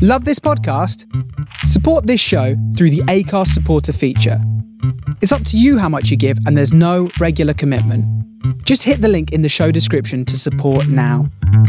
Love this podcast? Support this show through the Acast supporter feature. It's up to you how much you give, and there's no regular commitment. Just hit the link in the show description to support now.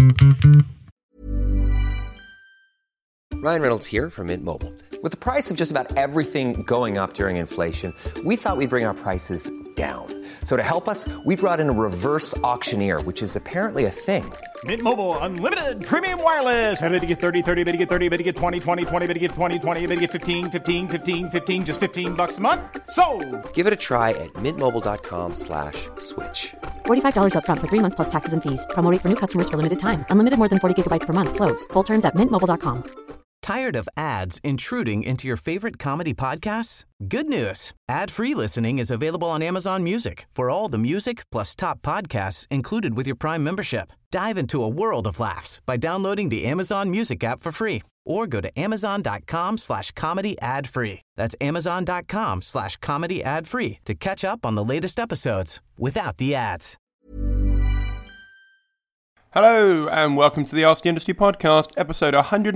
Ryan Reynolds here from Mint Mobile. With the price of just about everything going up during inflation, we thought we'd bring our prices down. So to help us, we brought in a reverse auctioneer, which is apparently a thing. Mint Mobile Unlimited Premium Wireless. How to get 30, 30, bit to get 30, bit to get 20, 20, 20, bit to get 20, 20, bit to get 15, 15, 15, 15, just $15 a month? Sold! Give it a try at mintmobile.com/switch. $45 up front for 3 months plus taxes and fees. Promo rate for new customers for limited time. Unlimited more than 40 gigabytes per month. Slows full terms at mintmobile.com. Tired of ads intruding into your favorite comedy podcasts? Good news. Ad-free listening is available on Amazon Music for all the music plus top podcasts included with your Prime membership. Dive into a world of laughs by downloading the Amazon Music app for free or go to amazon.com/comedy ad-free. That's amazon.com/comedy ad-free to catch up on the latest episodes without the ads. Hello and welcome to the Ask the Industry podcast, episode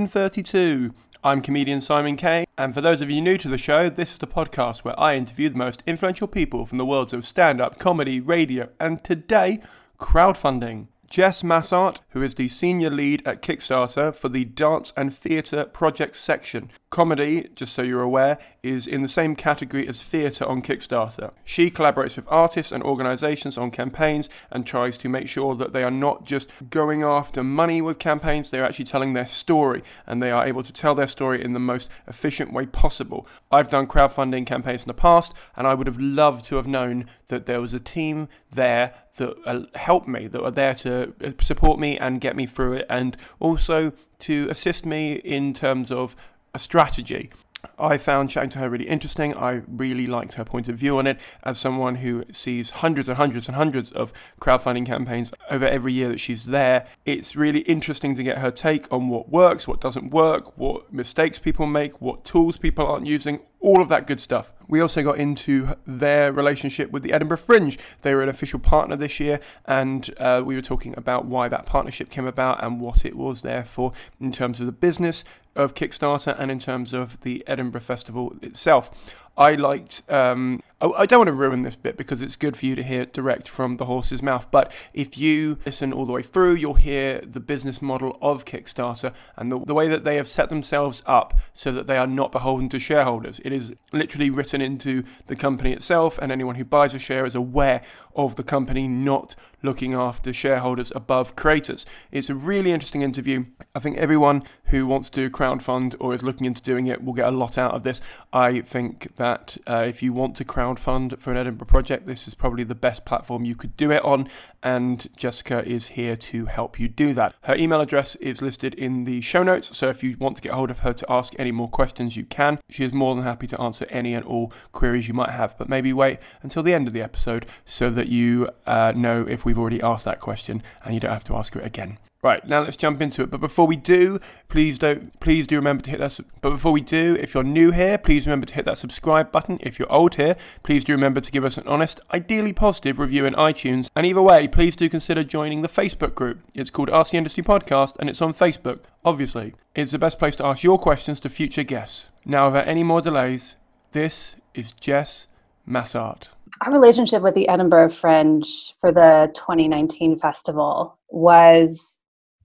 132. I'm comedian Simon Kay, and for those of you new to the show, this is the podcast where I interview the most influential people from the worlds of stand-up, comedy, radio, and today, crowdfunding. Jess Massart, who is the senior lead at Kickstarter for the Dance and Theatre Projects section. Comedy, just so you're aware, is in the same category as theatre on Kickstarter. She collaborates with artists and organisations on campaigns and tries to make sure that they are not just going after money with campaigns, they are actually telling their story, and they are able to tell their story in the most efficient way possible. I've done crowdfunding campaigns in the past, and I would have loved to have known that there was a team there that helped me, that were there to support me and get me through it, and also to assist me in terms of a strategy. I found chatting to her really interesting. I really liked her point of view on it as someone who sees hundreds and hundreds and hundreds of crowdfunding campaigns over every year that she's there. It's really interesting to get her take on what works, what doesn't work, what mistakes people make, what tools people aren't using, all of that good stuff. We also got into their relationship with the Edinburgh Fringe. They were an official partner this year, and we were talking about why that partnership came about and what it was there for in terms of the business of Kickstarter and in terms of the Edinburgh Festival itself. I liked, I don't want to ruin this bit because it's good for you to hear it direct from the horse's mouth, but if you listen all the way through, you'll hear the business model of Kickstarter and the way that they have set themselves up so that they are not beholden to shareholders. It is literally written into the company itself, and anyone who buys a share is aware of the company not looking after shareholders above creators. It's a really interesting interview. I think everyone who wants to crowdfund or is looking into doing it will get a lot out of this. I think that if you want to crowdfund for an Edinburgh project, this is probably the best platform you could do it on, and Jessica is here to help you do that. Her email address is listed in the show notes, so if you want to get hold of her to ask any more questions, you can. She is more than happy to answer any and all queries you might have, but maybe wait until the end of the episode so that you know if we've already asked that question and you don't have to ask it again. Right, now let's jump into it. But before we do, please do remember to hit that. But before we do, if you're new here, please remember to hit that subscribe button. If you're old here, please do remember to give us an honest, ideally positive review in iTunes. And either way, please do consider joining the Facebook group. It's called Ask the Industry Podcast, and it's on Facebook. Obviously, it's the best place to ask your questions to future guests. Now, without any more delays, this is Jess Massart. Our relationship with the Edinburgh Fringe for the 2019 festival was,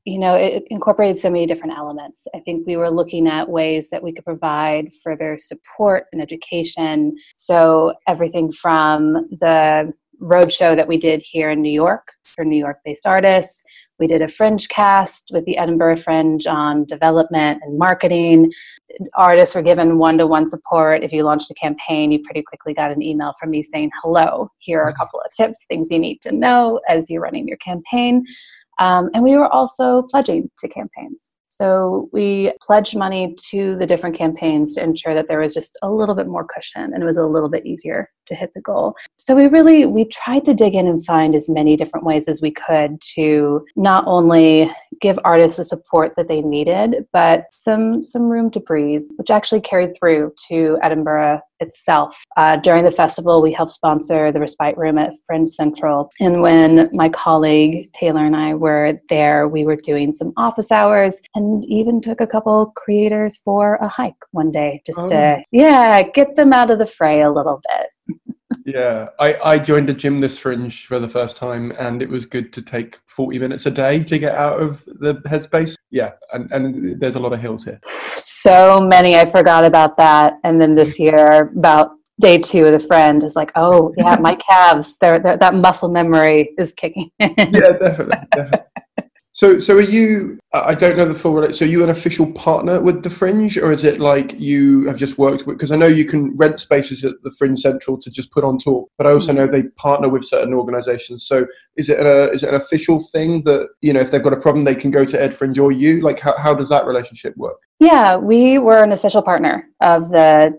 it incorporated so many different elements. I think we were looking at ways that we could provide further support and education. So everything from the roadshow that we did here in New York for New York-based artists. We did a Fringe cast with the Edinburgh Fringe on development and marketing. Artists were given one-to-one support. If you launched a campaign, you pretty quickly got an email from me saying, hello, here are a couple of tips, things you need to know as you're running your campaign. And we were also pledging to campaigns. So we pledged money to the different campaigns to ensure that there was just a little bit more cushion and it was a little bit easier to hit the goal. So we tried to dig in and find as many different ways as we could to not only give artists the support that they needed, but some room to breathe, which actually carried through to Edinburgh itself. During the festival, we helped sponsor the Respite Room at Fringe Central. And when my colleague Taylor and I were there, we were doing some office hours and even took a couple creators for a hike one day just to get them out of the fray a little bit. Yeah, I joined a gym this Fringe for the first time, and it was good to take 40 minutes a day to get out of the headspace. Yeah, and there's a lot of hills here. So many, I forgot about that. And then this year, about day 2 of the Fringe, is like, oh yeah, my calves, that muscle memory is kicking in. Yeah, definitely. So are you, I don't know the full relation, so are you an official partner with the Fringe, or is it like you have just worked with, because I know you can rent spaces at the Fringe Central to just put on tour, but I also know they partner with certain organizations. So is it an official thing that, you know, if they've got a problem, they can go to Ed Fringe or you? Like how does that relationship work? Yeah, we were an official partner of the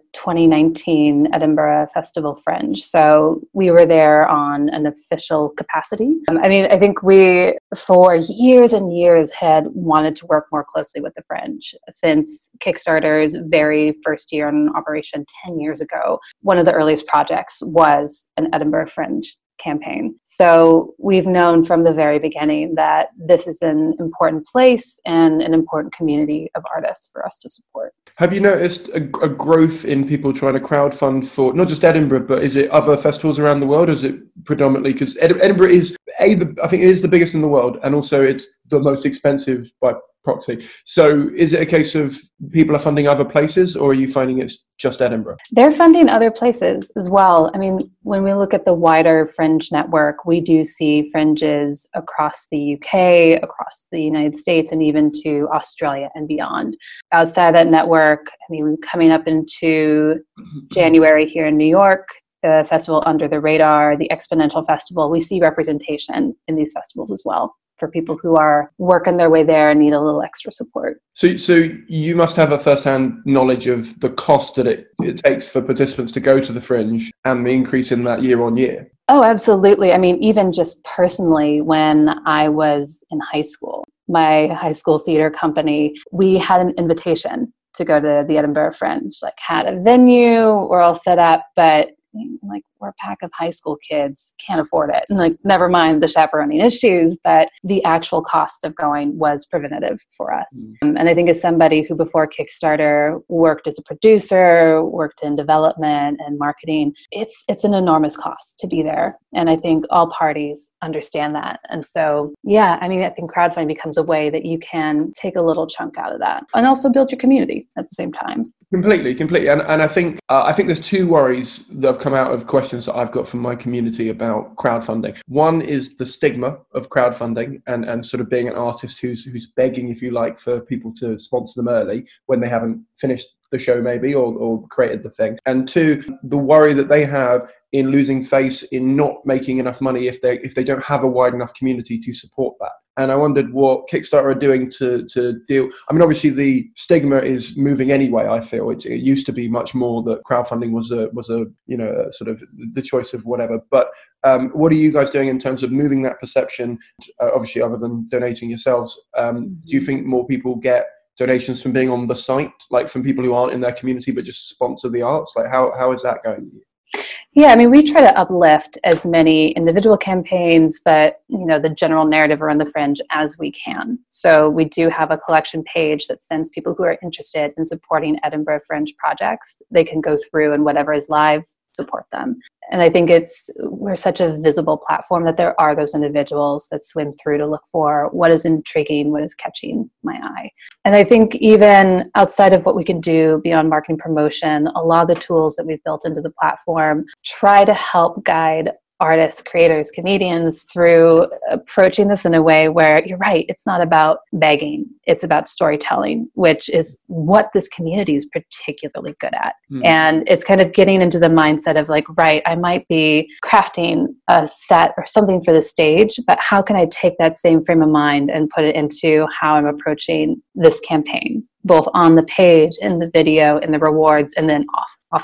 2019 Edinburgh Festival Fringe. So we were there on an official capacity. I think we, for years and years, had wanted to work more closely with the Fringe. Since Kickstarter's very first year in operation 10 years ago, one of the earliest projects was an Edinburgh Fringe campaign. So we've known from the very beginning that this is an important place and an important community of artists for us to support. Have you noticed a growth in people trying to crowdfund for not just Edinburgh, but is it other festivals around the world? Or is it predominantly, because Edinburgh is I think it is the biggest in the world, and also it's the most expensive by proxy. So is it a case of people are funding other places, or are you finding it's just Edinburgh? They're funding other places as well. I mean, when we look at the wider Fringe network, we do see Fringes across the UK, across the United States, and even to Australia and beyond. Outside of that network, I mean, coming up into January here in New York, the festival Under the Radar, the Exponential Festival, we see representation in these festivals as well for people who are working their way there and need a little extra support. So you must have a first-hand knowledge of the cost that it takes for participants to go to the Fringe and the increase in that year on year. Oh, absolutely. I mean, even just personally, when I was in high school, my high school theater company, we had an invitation to go to the Edinburgh Fringe, like had a venue, we're all set up, but like we're a pack of high school kids, can't afford it. And like, never mind the chaperoning issues, but the actual cost of going was preventative for us. And I think as somebody who before Kickstarter worked as a producer, worked in development and marketing, it's an enormous cost to be there. And I think all parties understand that. And so, yeah, I mean, I think crowdfunding becomes a way that you can take a little chunk out of that and also build your community at the same time. Completely. And I think there's two worries that have come out of questions that I've got from my community about crowdfunding. One is the stigma of crowdfunding and sort of being an artist who's begging, if you like, for people to sponsor them early when they haven't finished the show maybe or created the thing. And two, the worry that they have in losing face in not making enough money if they don't have a wide enough community to support that. And I wondered what Kickstarter are doing to deal. I mean, obviously the stigma is moving anyway. I feel it used to be much more that crowdfunding was a sort of the choice of whatever. But what are you guys doing in terms of moving that perception? Obviously, other than donating yourselves, do you think more people get donations from being on the site, like from people who aren't in their community but just sponsor the arts? Like how is that going? Yeah, I mean, we try to uplift as many individual campaigns, but, you know, the general narrative around the Fringe as we can. So we do have a collection page that sends people who are interested in supporting Edinburgh Fringe projects. They can go through and whatever is live, support them. And I think we're such a visible platform that there are those individuals that swim through to look for what is intriguing, what is catching my eye. And I think even outside of what we can do beyond marketing promotion, a lot of the tools that we've built into the platform try to help guide artists, creators, comedians through approaching this in a way where you're right, it's not about begging, it's about storytelling, which is what this community is particularly good at. And it's kind of getting into the mindset of like, right, I might be crafting a set or something for the stage, but how can I take that same frame of mind and put it into how I'm approaching this campaign, both on the page, in the video, in the rewards, and then off of that.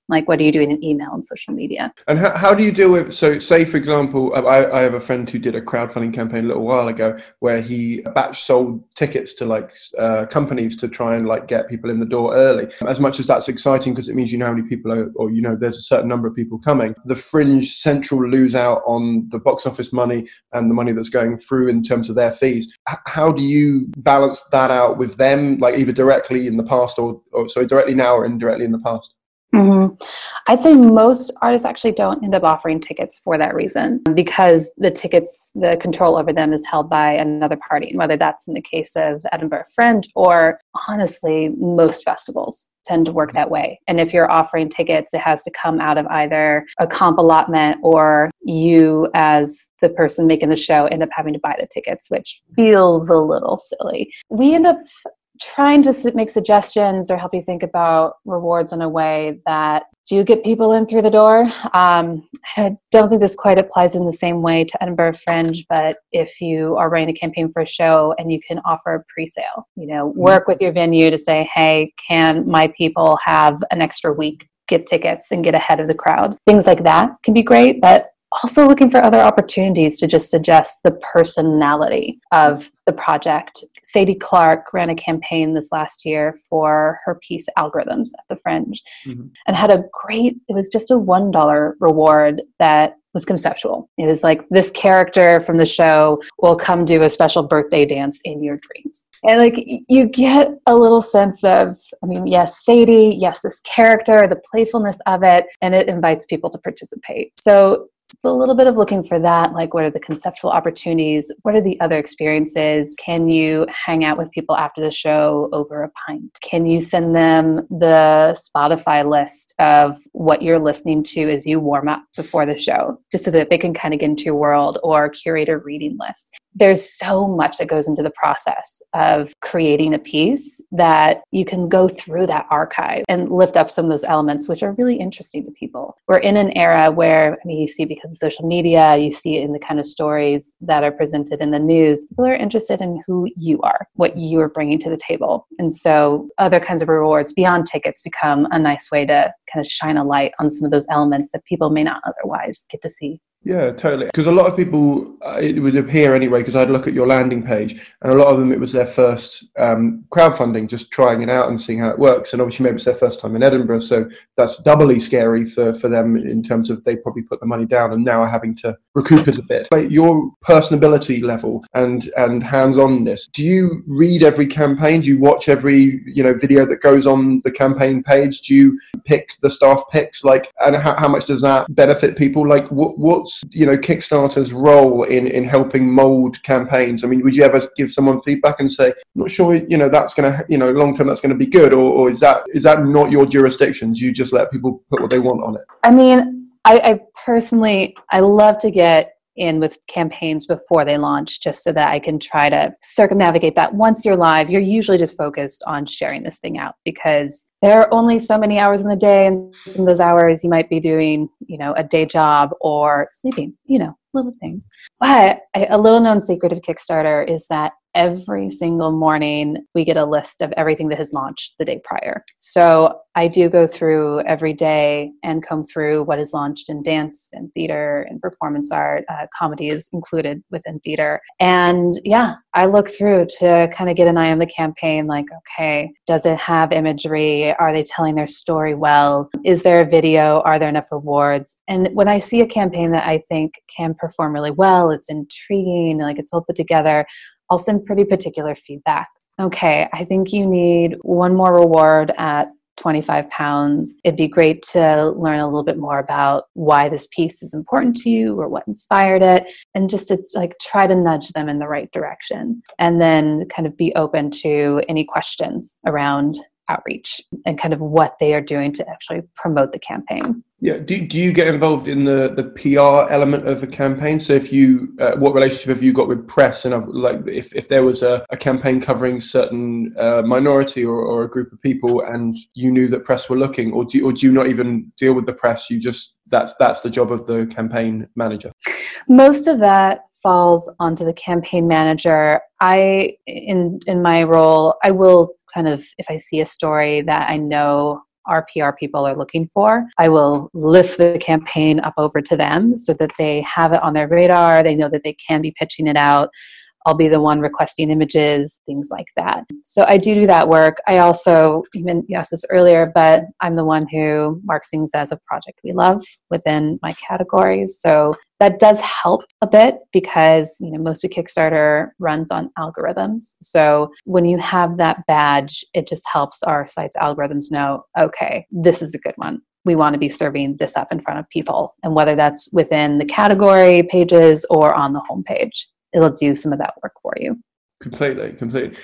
Like, what are you doing in email and social media? And how do you deal with, so say, for example, I have a friend who did a crowdfunding campaign a little while ago where he batch sold tickets to like companies to try and like get people in the door early. As much as that's exciting because it means you know how many people are, or you know there's a certain number of people coming, the Fringe Central lose out on the box office money and the money that's going through in terms of their fees. How do you balance that out with them, like either directly in the past or sorry, directly now or indirectly in the past? Mm-hmm. I'd say most artists actually don't end up offering tickets for that reason, because the tickets, the control over them is held by another party, and whether that's in the case of Edinburgh Fringe or honestly most festivals tend to work that way. And if you're offering tickets, it has to come out of either a comp allotment or you as the person making the show end up having to buy the tickets, which feels a little silly. We end up trying to make suggestions or help you think about rewards in a way that do get people in through the door. I don't think this quite applies in the same way to Edinburgh Fringe, but if you are running a campaign for a show and you can offer a pre-sale, work with your venue to say, hey, can my people have an extra week, get tickets and get ahead of the crowd? Things like that can be great, but also looking for other opportunities to just suggest the personality of the project. Sadie Clark ran a campaign this last year for her piece Algorithms at the Fringe, and had it was just a $1 reward that was conceptual. It was like, this character from the show will come do a special birthday dance in your dreams. And like, you get a little sense of, yes, Sadie, yes, this character, the playfulness of it, and it invites people to participate. So it's a little bit of looking for that, like what are the conceptual opportunities? What are the other experiences? Can you hang out with people after the show over a pint? Can you send them the Spotify list of what you're listening to as you warm up before the show, just so that they can kind of get into your world, or curate a reading list? There's so much that goes into the process of creating a piece that you can go through that archive and lift up some of those elements, which are really interesting to people. We're in an era where, you see, because of social media, you see it in the kind of stories that are presented in the news, people are interested in who you are, what you are bringing to the table. And so other kinds of rewards beyond tickets become a nice way to kind of shine a light on some of those elements that people may not otherwise get to see. Yeah, totally. Because a lot of people, it would appear anyway, because I'd look at your landing page, and a lot of them, it was their first crowdfunding, just trying it out and seeing how it works. And obviously maybe it's their first time in Edinburgh, so that's doubly scary for them in terms of they probably put the money down and now are having to recoup it a bit. Like your personability level and hands-onness, do you read every campaign? Do you watch every video that goes on the campaign page? Do you pick the staff picks? And how much does that benefit people? Like what's Kickstarter's role in helping mold campaigns? Would you ever give someone feedback and say, not sure that's going to long term that's going to be good, or is that not your jurisdiction? Do you just let people put what they want on it? I personally, I love to get in with campaigns before they launch, just so that I can try to circumnavigate that. Once you're live, you're usually just focused on sharing this thing out, because there are only so many hours in the day, and some of those hours you might be doing, a day job or sleeping, little things. But a little known secret of Kickstarter is that every single morning we get a list of everything that has launched the day prior. So I do go through every day and comb through what is launched in dance and theater and performance art. Comedy is included within theater. And I look through to kind of get an eye on the campaign, like, okay, does it have imagery? Are they telling their story well? Is there a video? Are there enough rewards? And when I see a campaign that I think can perform really well, it's intriguing, like it's well put together, I'll send pretty particular feedback. Okay, I think you need one more reward at £25. It'd be great to learn a little bit more about why this piece is important to you or what inspired it, and just to try to nudge them in the right direction, and then kind of be open to any questions around outreach and kind of what they are doing to actually promote the campaign. Yeah. Do you get involved in the PR element of a campaign? So if you, what relationship have you got with press? And if there was a campaign covering certain minority or a group of people, and you knew that press were looking, or do you not even deal with the press? You just, that's the job of the campaign manager. Most of that falls onto the campaign manager. In my role, I will kind of, if I see a story that I know our PR people are looking for, I will lift the campaign up over to them so that they have it on their radar. They know that they can be pitching it out. I'll be the one requesting images, things like that. So I do that work. I also, even you asked this earlier, but I'm the one who marks things as a project we love within my categories. So that does help a bit because, most of Kickstarter runs on algorithms. So when you have that badge, it just helps our site's algorithms know, okay, this is a good one. We want to be serving this up in front of people. And whether that's within the category pages or on the homepage, it'll do some of that work for you. Completely.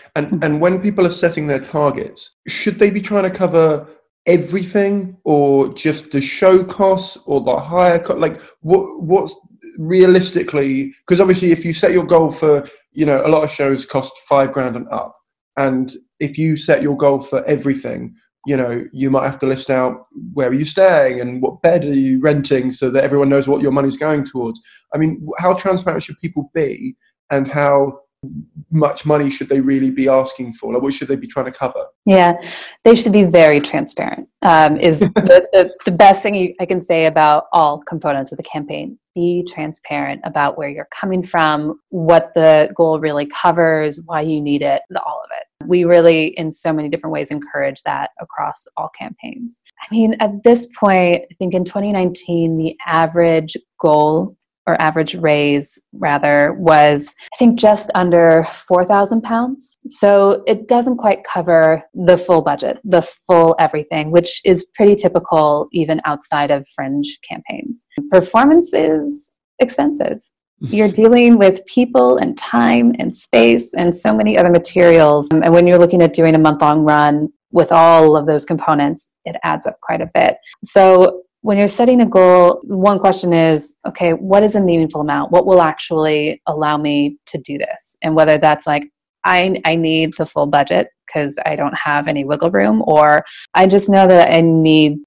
And when people are setting their targets, should they be trying to cover everything or just the show costs or the higher cost? Like what's realistically, because obviously if you set your goal for, a lot of shows cost $5,000 and up. And if you set your goal for everything, you might have to list out where are you staying and what bed are you renting so that everyone knows what your money's going towards. I mean, how transparent should people be and how much money should they really be asking for? Like, what should they be trying to cover? Yeah, they should be very transparent is the best thing I can say about all components of the campaign. Be transparent about where you're coming from, what the goal really covers, why you need it, all of it. We really, in so many different ways, encourage that across all campaigns. I mean, at this point, I think in 2019, the average goal or average raise rather was, I think, just under £4,000. So it doesn't quite cover the full budget, the full everything, which is pretty typical even outside of fringe campaigns. Performance is expensive. You're dealing with people and time and space and so many other materials. And when you're looking at doing a month-long run with all of those components, it adds up quite a bit. So when you're setting a goal, one question is, okay, what is a meaningful amount? What will actually allow me to do this? And whether that's like, I need the full budget because I don't have any wiggle room, or I just know that I need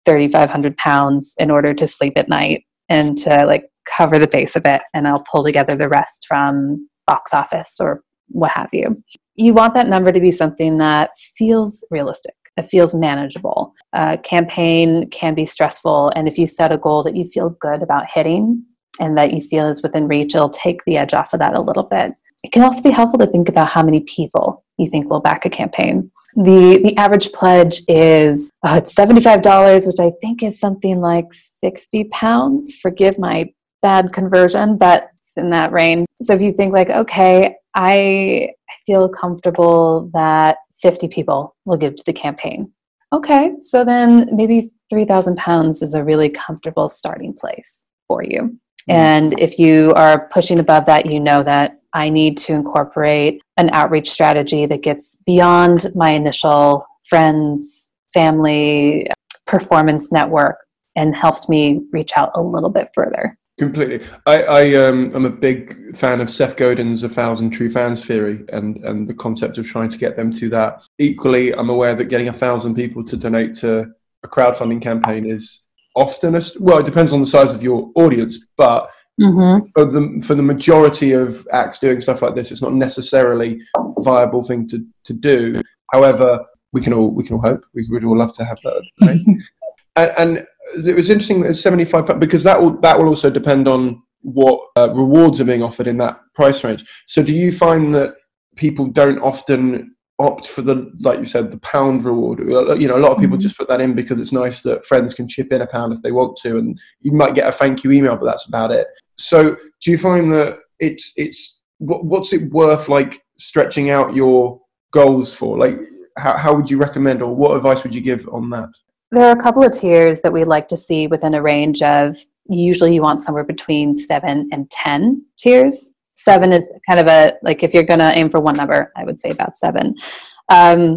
£3,500 in order to sleep at night and to cover the base of it, and I'll pull together the rest from box office or what have you. You want that number to be something that feels realistic. It feels manageable. A campaign can be stressful, and if you set a goal that you feel good about hitting and that you feel is within reach, it'll take the edge off of that a little bit. It can also be helpful to think about how many people you think will back a campaign. The average pledge is it's $75, which I think is something like £60. Forgive my bad conversion, but it's in that range. So if you think okay, I feel comfortable that 50 people will give to the campaign. Okay, so then maybe £3,000 is a really comfortable starting place for you. And if you are pushing above that, you know that I need to incorporate an outreach strategy that gets beyond my initial friends, family, performance network and helps me reach out a little bit further. Completely. I'm a big fan of Seth Godin's 1,000 True Fans theory and the concept of trying to get them to that. Equally, I'm aware that getting 1,000 people to donate to a crowdfunding campaign is often, it depends on the size of your audience, but for the majority of acts doing stuff like this, it's not necessarily a viable thing to do. However, we can all hope. We would all love to have that. Right? And it was interesting that it's £75 because that will also depend on what rewards are being offered in that price range. So do you find that people don't often opt for like you said, the pound reward? A lot of people just put that in because it's nice that friends can chip in £1 if they want to, and you might get a thank you email, but that's about it. So do you find that it's what's it worth stretching out your goals for? How would you recommend, or what advice would you give on that? There are a couple of tiers that we'd like to see within a range of, usually you want somewhere between 7 and 10 tiers. 7 is kind of if you're going to aim for one number, I would say about 7. A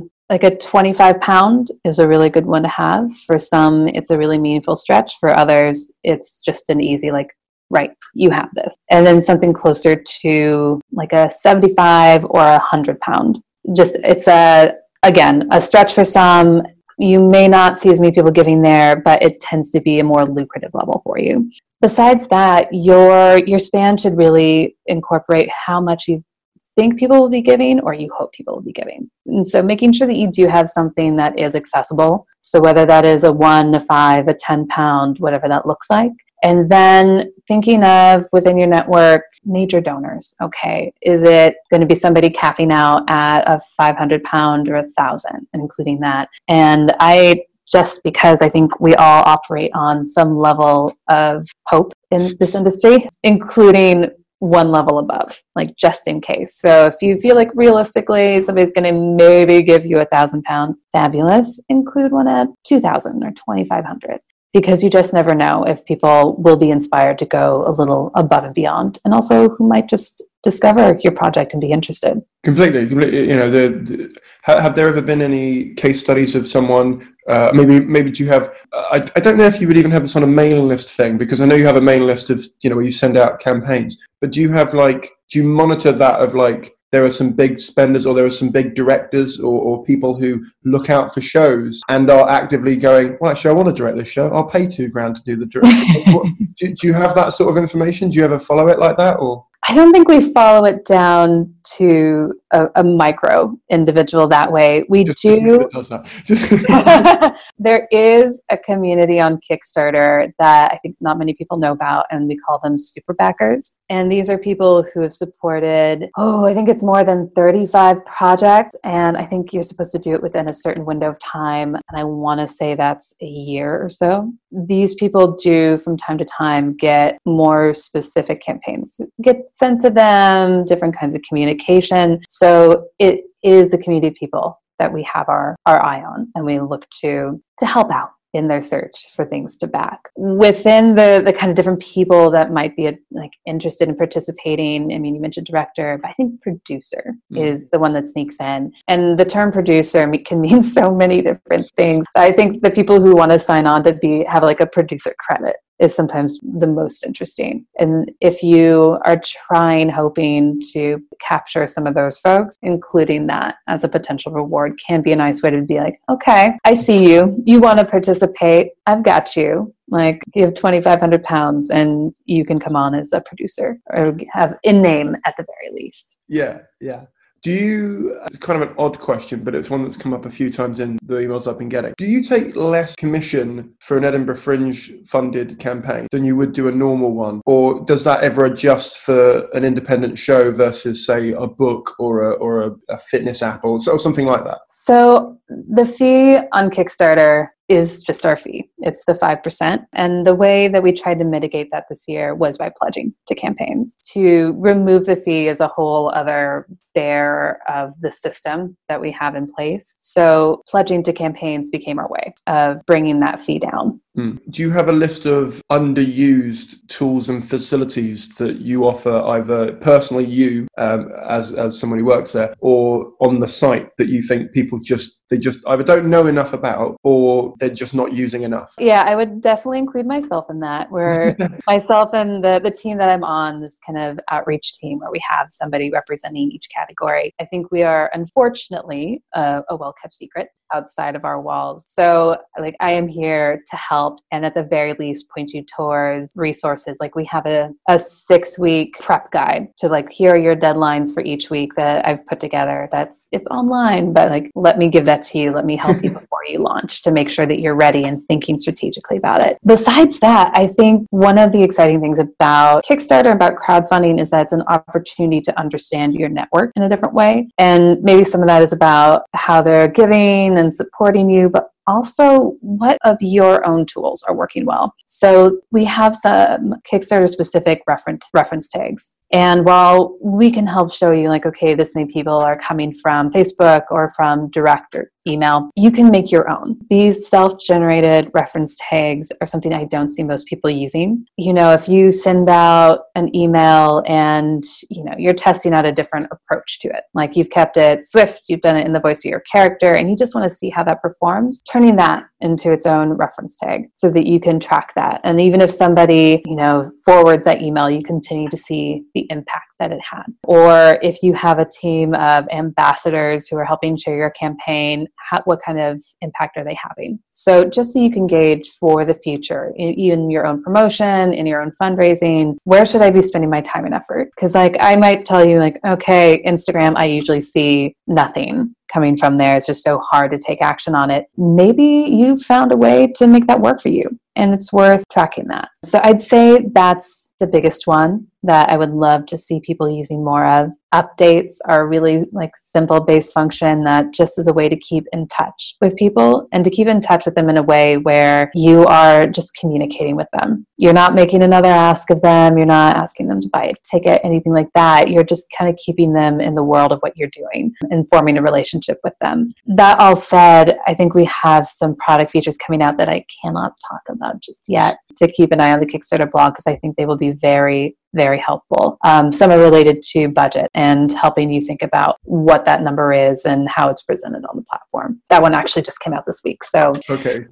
£25 is a really good one to have. For some, it's a really meaningful stretch. For others, it's just an easy, right, you have this. And then something closer to a 75 or £100. It's a stretch for some. You may not see as many people giving there, but it tends to be a more lucrative level for you. Besides that, your span should really incorporate how much you think people will be giving or you hope people will be giving. And so making sure that you do have something that is accessible. So whether that is a 1, a 5, a 10 pound, whatever that looks like. And then thinking of within your network, major donors. Okay, is it going to be somebody capping out at a 500 pound or 1,000 and including that? And just because I think we all operate on some level of hope in this industry, including one level above, like just in case. So if you feel like realistically somebody's going to maybe give you 1,000 pounds, fabulous. Include one at 2,000 or 2,500. Because you just never know if people will be inspired to go a little above and beyond, and also who might just discover your project and be interested. Completely. You know, have there ever been any case studies of someone? Maybe do you have? I don't know if you would even have this on a mailing list thing, because I know you have a mailing list of, you know, where you send out campaigns. But do you have do you monitor that of there are some big spenders or there are some big directors or people who look out for shows and are actively going, well, actually, I want to direct this show. I'll pay $2,000 to do the direction. do you have that sort of information? Do you ever follow it like that? Or I don't think we follow it down to a micro individual that way. We do. There is a community on Kickstarter that I think not many people know about, and we call them super backers. And these are people who have supported, I think it's more than 35 projects. And I think you're supposed to do it within a certain window of time. And I want to say that's a year or so. These people do from time to time get more specific campaigns, get sent to them, different kinds of communication. So it is a community of people that we have our eye on, and we look to help out in their search for things to back. Within the kind of different people that might be interested in participating, I mean, you mentioned director, but I think producer is the one that sneaks in. And the term producer can mean so many different things. I think the people who want to sign on to have a producer credit is sometimes the most interesting. And if you are hoping to capture some of those folks, including that as a potential reward can be a nice way to be like, okay, I see you. You want to participate. I've got you. Give 2,500 pounds and you can come on as a producer or have in name at the very least. Yeah. Do you, it's kind of an odd question, but it's one that's come up a few times in the emails I've been getting. Do you take less commission for an Edinburgh Fringe funded campaign than you would do a normal one? Or does that ever adjust for an independent show versus, say, a book or a fitness app or something like that? So the fee on Kickstarter is just our fee. It's the 5%. And the way that we tried to mitigate that this year was by pledging to campaigns. To remove the fee is a whole other bear of the system that we have in place. So pledging to campaigns became our way of bringing that fee down. Do you have a list of underused tools and facilities that you offer, either personally you as someone who works there, or on the site that you think people just either don't know enough about or they're just not using enough? Yeah, I would definitely include myself in that, where myself and the team that I'm on, this kind of outreach team where we have somebody representing each category. I think we are, unfortunately, a well-kept secret outside of our walls. So I am here to help and at the very least point you towards resources. We have a 6-week prep guide to here are your deadlines for each week that I've put together. It's online, but let me give that to you. Let me help you before you launch to make sure that you're ready and thinking strategically about it. Besides that, I think one of the exciting things about Kickstarter, about crowdfunding, is that it's an opportunity to understand your network in a different way. And maybe some of that is about how they're giving and supporting you, but also what of your own tools are working well. So we have some Kickstarter specific reference tags. And while we can help show you okay, this many people are coming from Facebook or from direct or email, you can make your own. These self-generated reference tags are something I don't see most people using. If you send out an email and, you're testing out a different approach to it, you've kept it Swift, you've done it in the voice of your character, and you just want to see how that performs, turning that into its own reference tag so that you can track that. And even if somebody, forwards that email, you continue to see the impact that it had. Or if you have a team of ambassadors who are helping share your campaign, what kind of impact are they having? So just so you can gauge for the future, in your own promotion, in your own fundraising, where should I be spending my time and effort? Because like I might tell you like, okay, Instagram, I usually see nothing coming from there. It's just so hard to take action on it. Maybe you found a way to make that work for you, and it's worth tracking that. So I'd say that's the biggest one that I would love to see people using more of. Updates are really like simple base function that just is a way to keep in touch with people and to keep in touch with them in a way where you are just communicating with them. You're not making another ask of them. You're not asking them to buy a ticket, anything like that. You're just kind of keeping them in the world of what you're doing and forming a relationship with them. That all said, I think we have some product features coming out that I cannot talk about just yet to keep an eye on the Kickstarter blog, because I think they will be very, very helpful. Some are related to budget and helping you think about what that number is and how it's presented on the platform. That one actually just came out this week. So okay.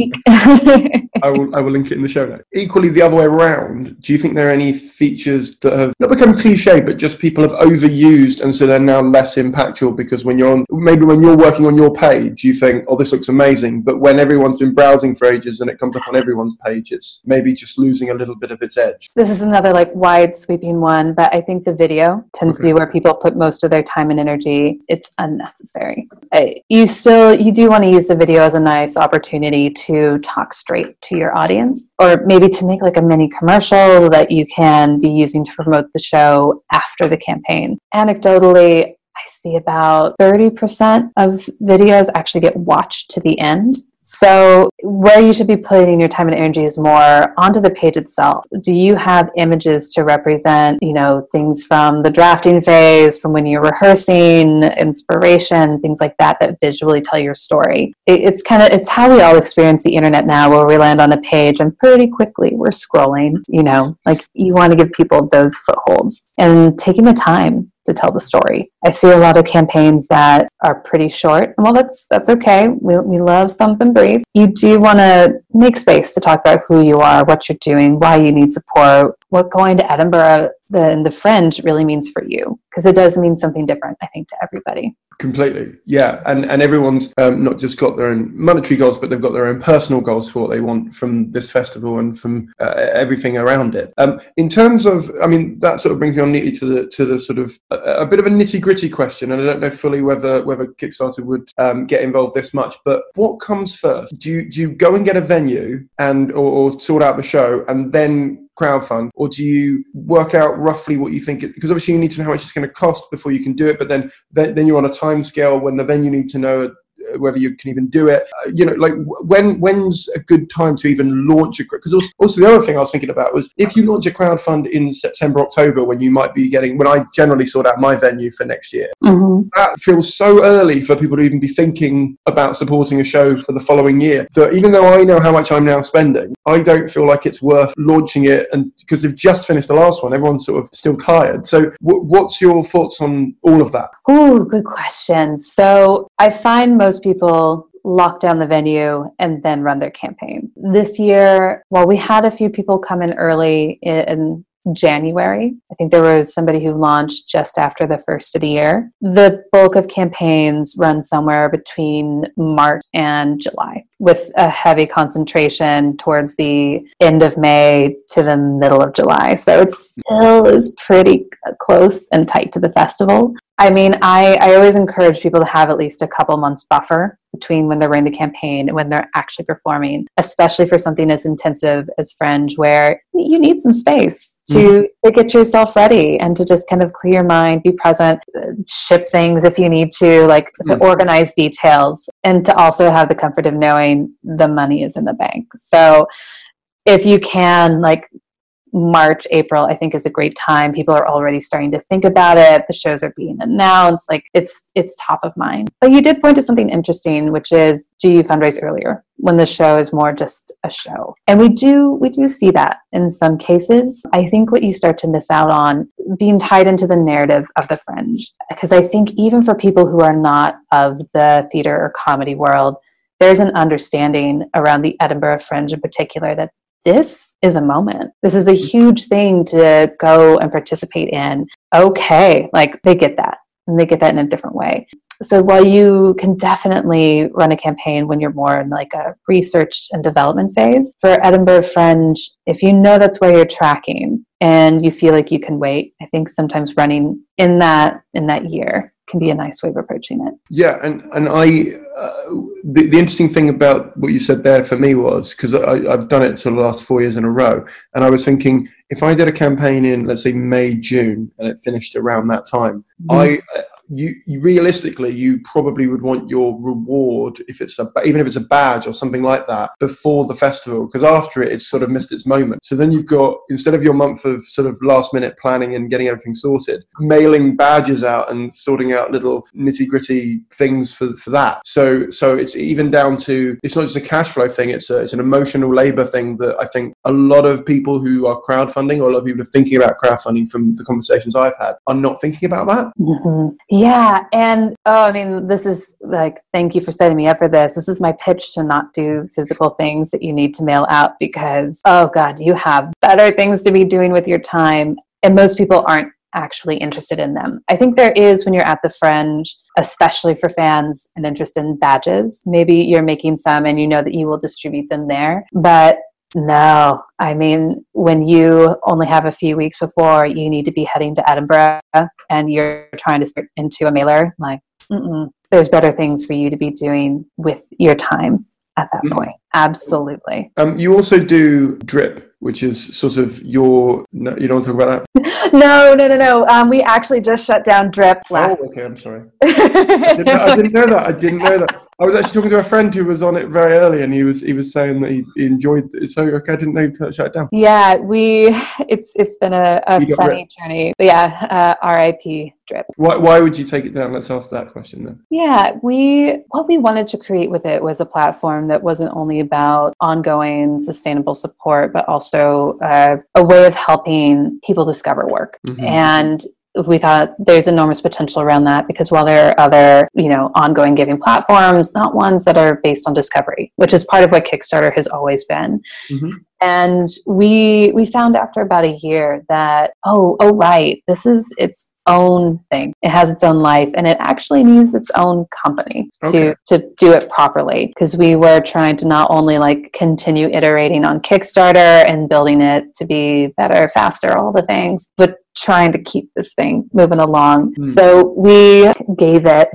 I will link it in the show notes. Equally, the other way around, do you think there are any features that have not become cliche, but just people have overused and so they're now less impactful? Because when you're working on your page, you think, oh, this looks amazing. But when everyone's been browsing for ages and it comes up on everyone's page, it's maybe just losing a little bit of its edge. This is another like wide sweeping one, but I think the video tends to be where people put most of their time and energy. It's unnecessary. You do want to use the video as a nice opportunity to talk straight to your audience, or maybe to make like a mini commercial that you can be using to promote the show after the campaign. Anecdotally, I see about 30% of videos actually get watched to the end. So where you should be putting your time and energy is more onto the page itself. Do you have images to represent, things from the drafting phase, from when you're rehearsing, inspiration, things like that visually tell your story? It's how we all experience the internet now, where we land on a page and pretty quickly we're scrolling, like you want to give people those footholds and taking the time to tell the story. I see a lot of campaigns that are pretty short. Well, that's okay. We love something brief. You do want to make space to talk about who you are, what you're doing, why you need support, what going to Edinburgh and the Fringe really means for you, because it does mean something different, I think, to everybody. Completely, yeah, and everyone's not just got their own monetary goals, but they've got their own personal goals for what they want from this festival and from everything around it. In terms of, that sort of brings me on neatly to the sort of a bit of a nitty gritty question, and I don't know fully whether Kickstarter would get involved this much. But what comes first? Do you go and get a venue and or sort out the show and then crowdfund, or do you work out roughly what you think because obviously you need to know how much it's going to cost before you can do it, but then you're on a time scale when the venue needs to know whether you can even do it. When's a good time to even launch because also the other thing I was thinking about was if you launch a crowdfund in September, October, when I generally sort out my venue for next year, that feels so early for people to even be thinking about supporting a show for the following year, that even though I know how much I'm now spending, I don't feel like it's worth launching it, and because they've just finished the last one, everyone's sort of still tired. So what's your thoughts on all of that? Ooh, good question. So I find most people lock down the venue and then run their campaign. This year, while we had a few people come in early in January, I think there was somebody who launched just after the first of the year. The bulk of campaigns run somewhere between March and July, with a heavy concentration towards the end of May to the middle of July. So it still is pretty close and tight to the festival. I always encourage people to have at least a couple months buffer between when they're running the campaign and when they're actually performing, especially for something as intensive as Fringe, where you need some space to get yourself ready and to just kind of clear your mind, be present, ship things if you need to organize details, and to also have the comfort of knowing the money is in the bank. So if you can, March, April, I think is a great time. People are already starting to think about it. The shows are being announced. It's top of mind. But you did point to something interesting, which is, do you fundraise earlier when the show is more just a show? And we do see that in some cases. I think what you start to miss out on being tied into the narrative of the Fringe, because I think even for people who are not of the theater or comedy world, there's an understanding around the Edinburgh Fringe in particular that this is a moment. This is a huge thing to go and participate in. Okay, they get that. and they get that in a different way. So while you can definitely run a campaign when you're more in like a research and development phase, for Edinburgh Fringe, if you know that's where you're tracking and you feel like you can wait, I think sometimes running in that year can be a nice way of approaching it. Yeah, and I the interesting thing about what you said there for me was, because I've done it sort of the last 4 years in a row, and I was thinking, if I did a campaign in, let's say, May, June, and it finished around that time, you realistically, you probably would want your reward, even if it's a badge or something like that, before the festival, because after it's sort of missed its moment. So then you've got, instead of your month of sort of last minute planning and getting everything sorted, mailing badges out and sorting out little nitty gritty things for that. So it's even down to, it's not just a cash flow thing, it's an emotional labor thing that I think a lot of people who are crowdfunding, or a lot of people are thinking about crowdfunding from the conversations I've had, are not thinking about that. Mm-hmm. Yeah. And this is like, thank you for setting me up for this. This is my pitch to not do physical things that you need to mail out, because, oh God, you have better things to be doing with your time. And most people aren't actually interested in them. I think there is, when you're at the Fringe, especially for fans, an interest in badges. Maybe you're making some and you know that you will distribute them there. But no, I mean, when you only have a few weeks before you need to be heading to Edinburgh and you're trying to stick into a mailer, like, there's better things for you to be doing with your time at that point. Absolutely. You also do Drip, which is sort of you don't want to talk about that? No. We actually just shut down Drip last. Oh, okay. I'm sorry. I didn't know that. I was actually talking to a friend who was on it very early, and he was saying that he enjoyed it. So okay, I didn't know you shut it down. Yeah, it's been a funny journey. But yeah, RIP Drip. Why would you take it down? Let's ask that question then. Yeah, what we wanted to create with it was a platform that wasn't only about ongoing sustainable support, but also a way of helping people discover work. Mm-hmm. And we thought there's enormous potential around that, because while there are other, ongoing giving platforms, not ones that are based on discovery, which is part of what Kickstarter has always been. Mm-hmm. And we found after about a year that, right, this is its own thing. It has its own life, and it actually needs its own company to do it properly. Because we were trying to not only like continue iterating on Kickstarter and building it to be better, faster, all the things, but trying to keep this thing moving along. So we gave it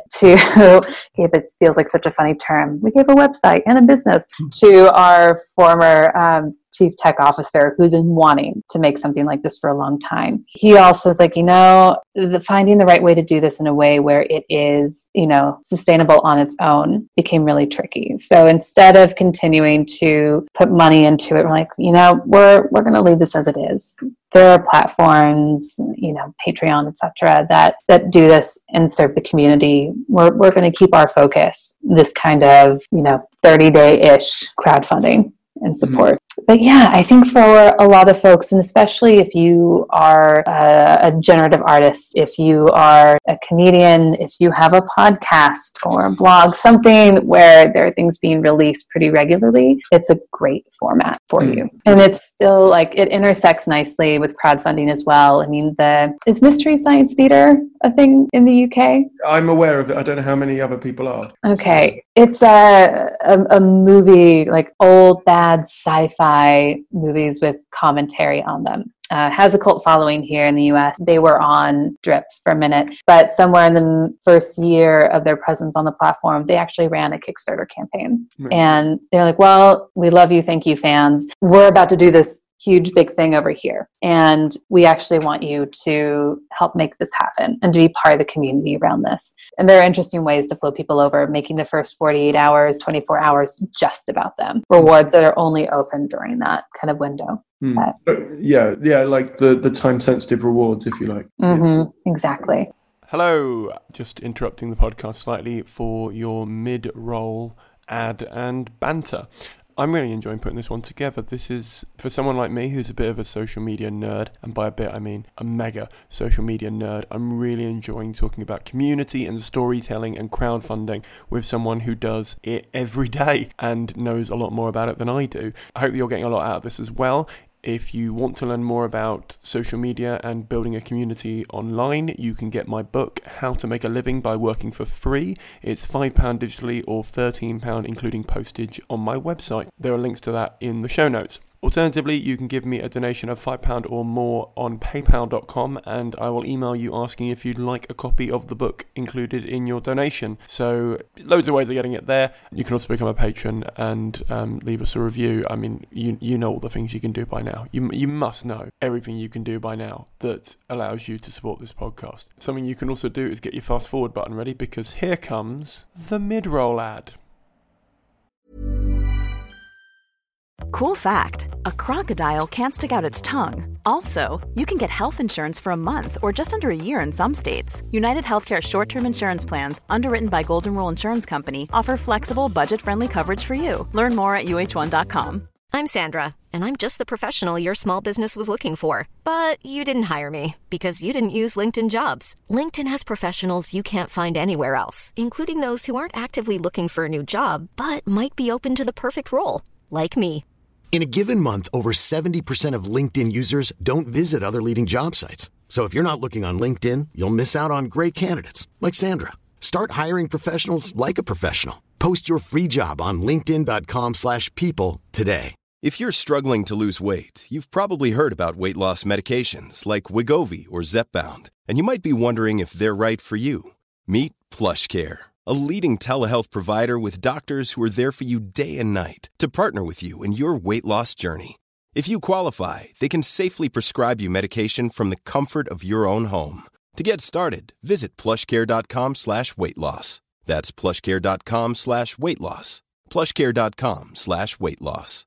feels like such a funny term. We gave a website and a business to our former chief tech officer, who'd been wanting to make something like this for a long time. He also was like, finding the right way to do this in a way where it is, sustainable on its own became really tricky. So instead of continuing to put money into it, we're like, we're going to leave this as it is. There are platforms, Patreon, etc., that do this and serve the community. We're going to keep our focus, this kind of, 30-day-ish crowdfunding and support. But yeah, I think for a lot of folks, and especially if you are a generative artist, if you are a comedian, if you have a podcast or a blog, something where there are things being released pretty regularly, it's a great format for you. And it's still like, it intersects nicely with crowdfunding as well. I mean, is Mystery Science Theater a thing in the UK? I'm aware of it. I don't know how many other people are. Okay. It's a movie, like old, bad sci-fi movies with commentary on them. Has a cult following here in the US. They were on Drip for a minute, but somewhere in the first year of their presence on the platform, they actually ran a Kickstarter campaign. Right. And they're like, well, we love you. Thank you, fans. We're about to do this huge big thing over here, and we actually want you to help make this happen and to be part of the community around this. And there are interesting ways to flow people over, making the first 48 hours, 24 hours just about them. Rewards that are only open during that kind of window. Like the time-sensitive rewards, if you like. Exactly. Hello, just interrupting the podcast slightly for your mid-roll ad and banter. I'm really enjoying putting this one together. This is, for someone like me who's a bit of a social media nerd, and by a bit I mean a mega social media nerd, I'm really enjoying talking about community and storytelling and crowdfunding with someone who does it every day and knows a lot more about it than I do. I hope you're getting a lot out of this as well. If you want to learn more about social media and building a community online, you can get my book, How to Make a Living by Working for Free. It's £5 digitally or £13 including postage on my website. There are links to that in the show notes. Alternatively, you can give me a donation of £5 or more on paypal.com and I will email you asking if you'd like a copy of the book included in your donation. So loads of ways of getting it there. You can also become a patron and leave us a review. I mean, you know all the things you can do by now. You must know everything you can do by now that allows you to support this podcast. Something you can also do is get your fast forward button ready, because here comes the mid-roll ad. Cool fact, a crocodile can't stick out its tongue. Also, you can get health insurance for a month or just under a year in some states. United Healthcare short-term insurance plans, underwritten by Golden Rule Insurance Company, offer flexible, budget-friendly coverage for you. Learn more at uh1.com. I'm Sandra, and I'm just the professional your small business was looking for. But you didn't hire me because you didn't use LinkedIn Jobs. LinkedIn has professionals you can't find anywhere else, including those who aren't actively looking for a new job, but might be open to the perfect role, like me. In a given month, over 70% of LinkedIn users don't visit other leading job sites. So if you're not looking on LinkedIn, you'll miss out on great candidates like Sandra. Start hiring professionals like a professional. Post your free job on linkedin.com/people today. If you're struggling to lose weight, you've probably heard about weight loss medications like Wegovy or Zepbound, and you might be wondering if they're right for you. Meet PlushCare, a leading telehealth provider with doctors who are there for you day and night to partner with you in your weight loss journey. If you qualify, they can safely prescribe you medication from the comfort of your own home. To get started, visit plushcare.com/weight-loss. That's plushcare.com/weight-loss. plushcare.com/weight-loss.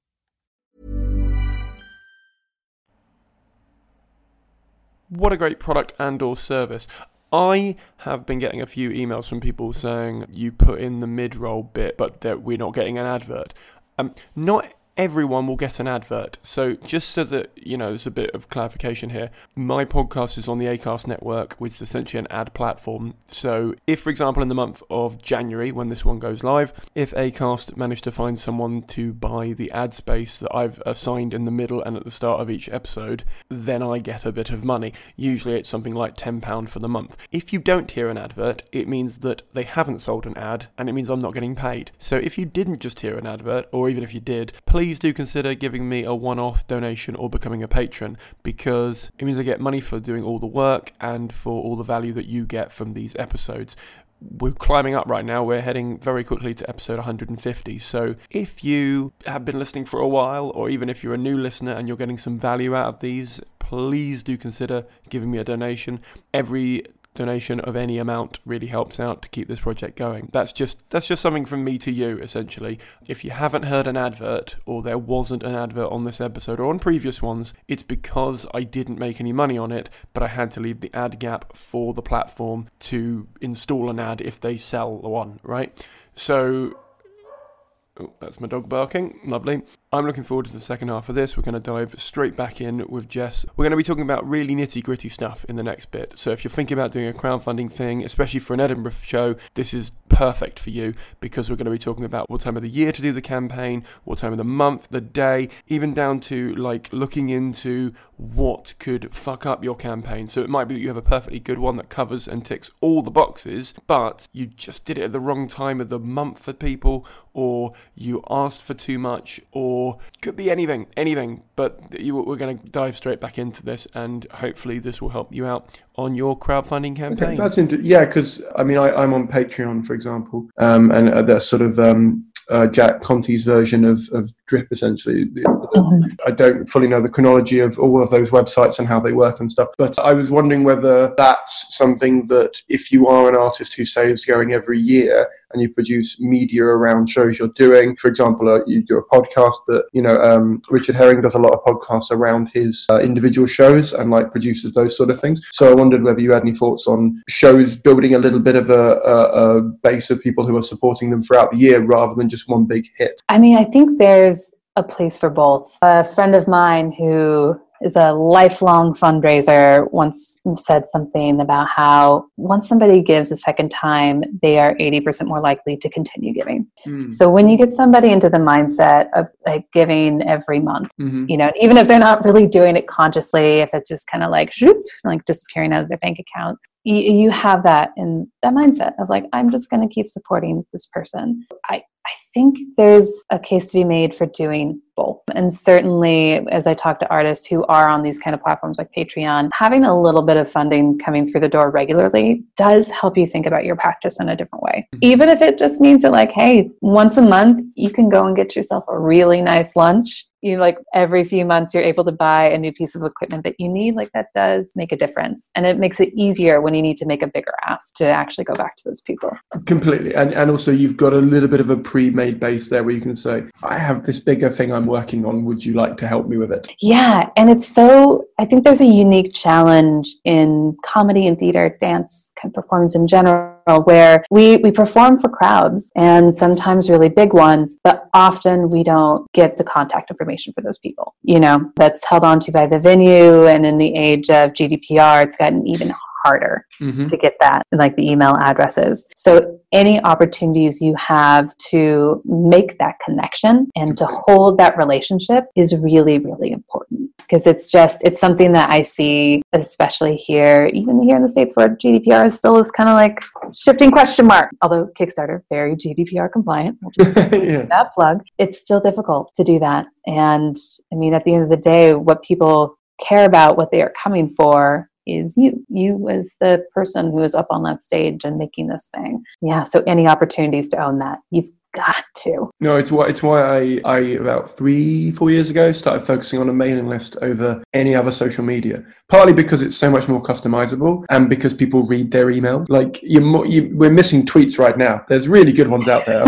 What a great product and or service. I have been getting a few emails from people saying you put in the mid-roll bit, but that we're not getting an advert. Not everyone will get an advert. So just so that, there's a bit of clarification here, my podcast is on the Acast network, which is essentially an ad platform. So if, for example, in the month of January, when this one goes live, if Acast managed to find someone to buy the ad space that I've assigned in the middle and at the start of each episode, then I get a bit of money. Usually it's something like £10 for the month. If you don't hear an advert, it means that they haven't sold an ad, and it means I'm not getting paid. So if you didn't just hear an advert, or even if you did, please do consider giving me a one-off donation or becoming a patron, because it means I get money for doing all the work and for all the value that you get from these episodes. We're climbing up right now. We're heading very quickly to episode 150. So if you have been listening for a while, or even if you're a new listener and you're getting some value out of these, please do consider giving me a donation. Every donation of any amount really helps out to keep this project going. That's just something from me to you, essentially. If you haven't heard an advert, or there wasn't an advert on this episode or on previous ones, it's because I didn't make any money on it, but I had to leave the ad gap for the platform to install an ad if they sell one, right? So, that's my dog barking. Lovely. I'm looking forward to the second half of this. We're going to dive straight back in with Jess. We're going to be talking about really nitty-gritty stuff in the next bit. So if you're thinking about doing a crowdfunding thing, especially for an Edinburgh show, this is perfect for you, because we're going to be talking about what time of the year to do the campaign, what time of the month, the day, even down to looking into what could fuck up your campaign. So it might be that you have a perfectly good one that covers and ticks all the boxes, but you just did it at the wrong time of the month for people, or you asked for too much, or could be anything, but we're going to dive straight back into this, and hopefully this will help you out on your crowdfunding campaign. Okay, that's interesting. Yeah, because I'm on Patreon, for example, and that's sort of Jack Conti's version of Drip, essentially. I don't fully know the chronology of all of those websites and how they work and stuff, but I was wondering whether that's something that, if you are an artist who say is going every year and you produce media around shows you're doing, for example, you do a podcast that, Richard Herring does a lot of podcasts around his individual shows and produces those sort of things. So I wondered whether you had any thoughts on shows building a little bit of a base of people who are supporting them throughout the year rather than just one big hit. I mean, I think there's a place for both. A friend of mine who is a lifelong fundraiser, once said something about how once somebody gives a second time, they are 80% more likely to continue giving. So when you get somebody into the mindset of like giving every month, you know, even if they're not really doing it consciously, if it's just kind of like, like disappearing out of their bank account, you have that in that mindset of like, I'm just going to keep supporting this person. I think there's a case to be made for doing both. And certainly, as I talk to artists who are on these kind of platforms like Patreon, having a little bit of funding coming through the door regularly does help you think about your practice in a different way. Even if it just means that like, hey, once a month, you can go and get yourself a really nice lunch. You like every few months, you're able to buy a new piece of equipment that you need. Like that does make a difference. And it makes it easier when you need to make a bigger ask to actually go back to those people. Completely. And also you've got a little bit of a pre-made base there where you can say, I have this bigger thing I'm working on. Would you like to help me with it? Yeah. And it's so, I think there's a unique challenge in comedy and theater, dance, kind of performance in general, where we perform for crowds and sometimes really big ones, but often we don't get the contact information for those people, you know, that's held on to by the venue. And in the age of GDPR, it's gotten even harder to get that, like the email addresses. So any opportunities you have to make that connection and to hold that relationship is really, really important, because it's something that I see, especially here, even here in the States where GDPR is still is kind of like shifting question mark. Although Kickstarter, very GDPR compliant, we'll just that plug. It's still difficult to do that. And I mean, at the end of the day, what people care about, what they are coming for, is you as the person who is up on that stage and making this thing. Yeah. So any opportunities to own that, you've got to. No, it's why I about 3-4 years ago started focusing on a mailing list over any other social media. Partly because it's so much more customizable, and because people read their emails. Like we're missing tweets right now. There's really good ones out there.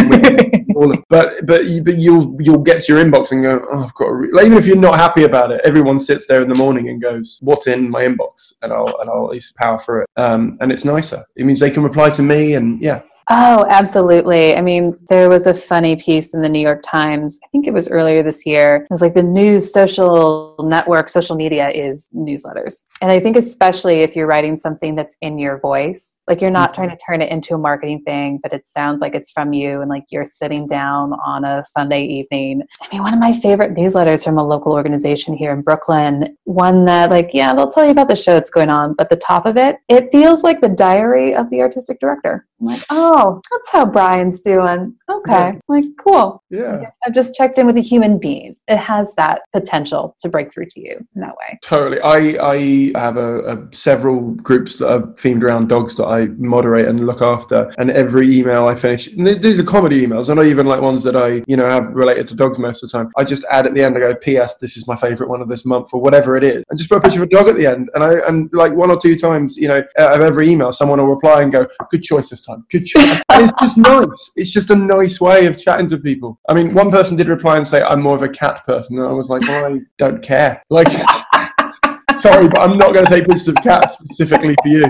But you'll get to your inbox and go, oh, I've got to like, even if you're not happy about it, everyone sits there in the morning and goes, what's in my inbox? And I'll at least power through it. And it's nicer. It means they can reply to me, and yeah. Oh, absolutely. I mean, there was a funny piece in the New York Times, I think it was earlier this year. It was like the new social network, social media is newsletters. And I think especially if you're writing something that's in your voice, like you're not trying to turn it into a marketing thing, but it sounds like it's from you and like you're sitting down on a Sunday evening. I mean, one of my favorite newsletters from a local organization here in Brooklyn, one that like, yeah, they'll tell you about the show that's going on, but the top of it, it feels like the diary of the artistic director. I'm like, oh, that's how Brian's doing. Okay. Yeah. Like, cool. Yeah. I've just checked in with a human being. It has that potential to break through to you in that way. Totally. I have several groups that are themed around dogs that I moderate and look after. And every email I finish, and these are comedy emails. They're not even like ones that I, have related to dogs most of the time. I just add at the end, I go, P.S. This is my favorite one of this month, or whatever it is. And just put a picture of a dog at the end. And like 1 or 2 times, out of every email, someone will reply and go, good choice this time. Good choice. And it's just nice. It's just a nice way of chatting to people. I mean, one person did reply and say, I'm more of a cat person. And I was like, well, I don't care. Like, sorry, but I'm not going to take pictures of cats specifically for you.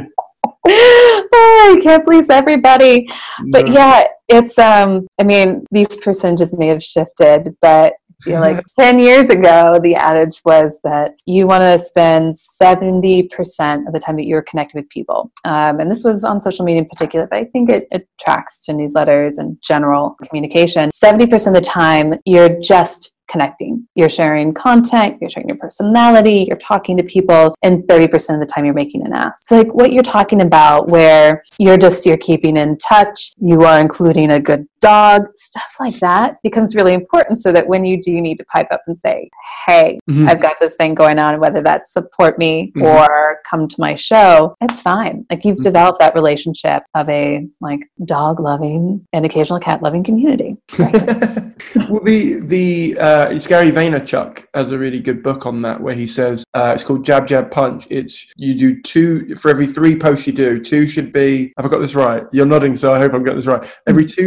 Oh, I can't please everybody. But yeah, it's, these percentages may have shifted, but I feel like 10 years ago, the adage was that you want to spend 70% of the time that you're connected with people. And this was on social media in particular, but I think it tracks to newsletters and general communication. 70% of the time, you're just connecting. You're sharing content, you're sharing your personality, you're talking to people, and 30% of the time you're making an ask. So like what you're talking about where you're keeping in touch, you are including a good dog, stuff like that becomes really important so that when you do need to pipe up and say, hey, I've got this thing going on, whether that's support me or come to my show, it's fine. Like you've developed that relationship of a like dog loving and occasional cat loving community. Well, it's Gary Vaynerchuk has a really good book on that where he says it's called Jab Jab Punch. It's you do 2 for every 3 posts you do. 2 should be, have I got this right? You're nodding, so I hope I'm getting this right. Every 2 should be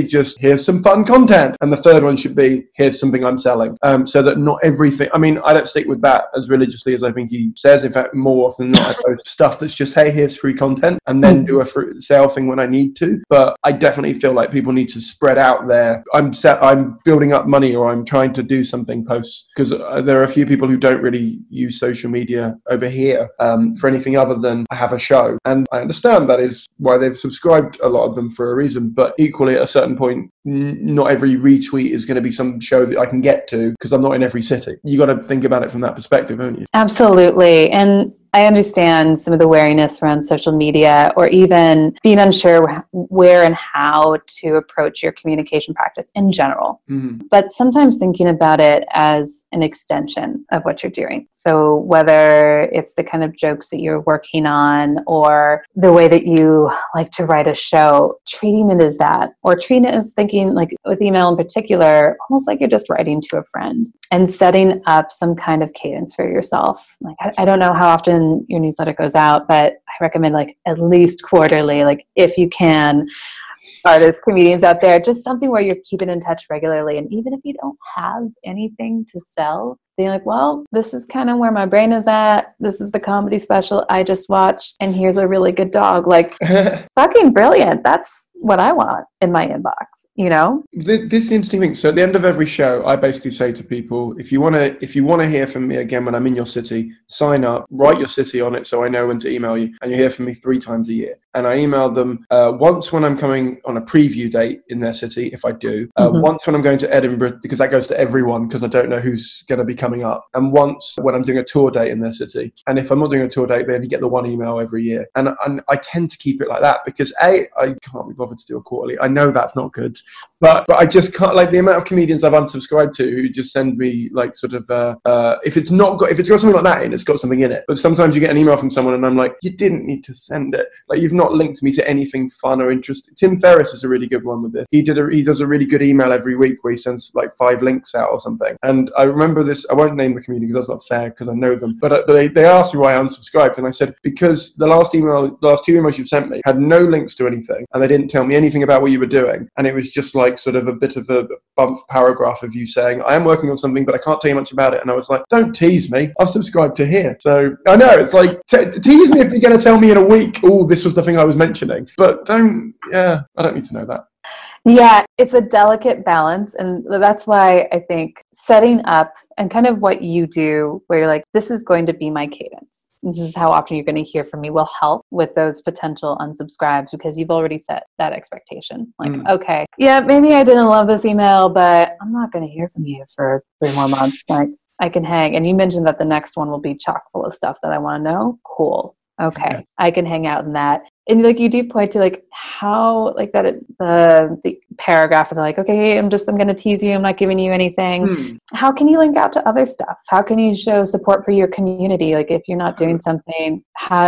just, here's some fun content, and the third one should be, here's something I'm selling, so that not everything, I mean, I don't stick with that as religiously as I think he says. In fact, more often than not, I post stuff that's just, hey, here's free content, and then do a free sale thing when I need to. But I definitely feel like people need to spread out there. I'm building up money, or I'm trying to do something posts, because there are a few people who don't really use social media over here for anything other than I have a show, and I understand that is why they've subscribed, a lot of them, for a reason. But equally, at a certain point, not every retweet is going to be some show that I can get to, because I'm not in every city. You got to think about it from that perspective, haven't you? Absolutely. And I understand some of the wariness around social media, or even being unsure where and how to approach your communication practice in general. Mm-hmm. But sometimes thinking about it as an extension of what you're doing. So whether it's the kind of jokes that you're working on, or the way that you like to write a show, treating it as that, or treating it as thinking, like with email in particular, almost like you're just writing to a friend, and setting up some kind of cadence for yourself. Like, I don't know how often your newsletter goes out, but I recommend like at least quarterly, like if you can. Artists, comedians out there, just something where you're keeping in touch regularly. And even if you don't have anything to sell, then you're like, well, this is kind of where my brain is at. This is the comedy special I just watched, and here's a really good dog. Like, fucking brilliant. That's what I want in my inbox, you know? This is the interesting thing. So at the end of every show, I basically say to people, if you want to hear from me again when I'm in your city, sign up, write your city on it so I know when to email you, and you hear from me 3 times a year. And I email them once when I'm coming on a preview date in their city, if I do, once when I'm going to Edinburgh, because that goes to everyone, because I don't know who's going to be coming up, and once when I'm doing a tour date in their city. And if I'm not doing a tour date, they only get the 1 email every year. And I tend to keep it like that, because I can't be bothered to do a quarterly. I know that's not good, but I just can't, like, the amount of comedians I've unsubscribed to who just send me like sort of if it's got something like that in, it's got something in it. But sometimes you get an email from someone and I'm like, you didn't need to send it. Like, you've not linked me to anything fun or interesting. Tim Ferriss is a really good one with this. He does a really good email every week where he sends like 5 links out or something. And I remember this, I won't name the comedian because that's not fair, because I know them, but they asked me why I unsubscribed, and I said, because the last 2 emails you've sent me had no links to anything, and they didn't tell me anything about what you were doing, and it was just like sort of a bit of a bump paragraph of you saying, I am working on something, but I can't tell you much about it. And I was like, don't tease me, I've subscribed to here. So I know it's like, tease me if you're going to tell me in a week, oh, this was the thing I was mentioning, but I don't need to know that. Yeah, it's a delicate balance. And that's why I think setting up and kind of what you do, where you're like, this is going to be my cadence, this is how often you're going to hear from me, will help with those potential unsubscribes, because you've already set that expectation. Like, okay, yeah, maybe I didn't love this email, but I'm not going to hear from you for 3 more months. Like, I can hang. And you mentioned that the next one will be chock full of stuff that I want to know. Cool. Okay. Yeah. I can hang out in that. And like, you do point to like how like that the paragraph of like, okay, I'm going to tease you, I'm not giving you anything. How can you link out to other stuff? How can you show support for your community? Like, if you're not doing something,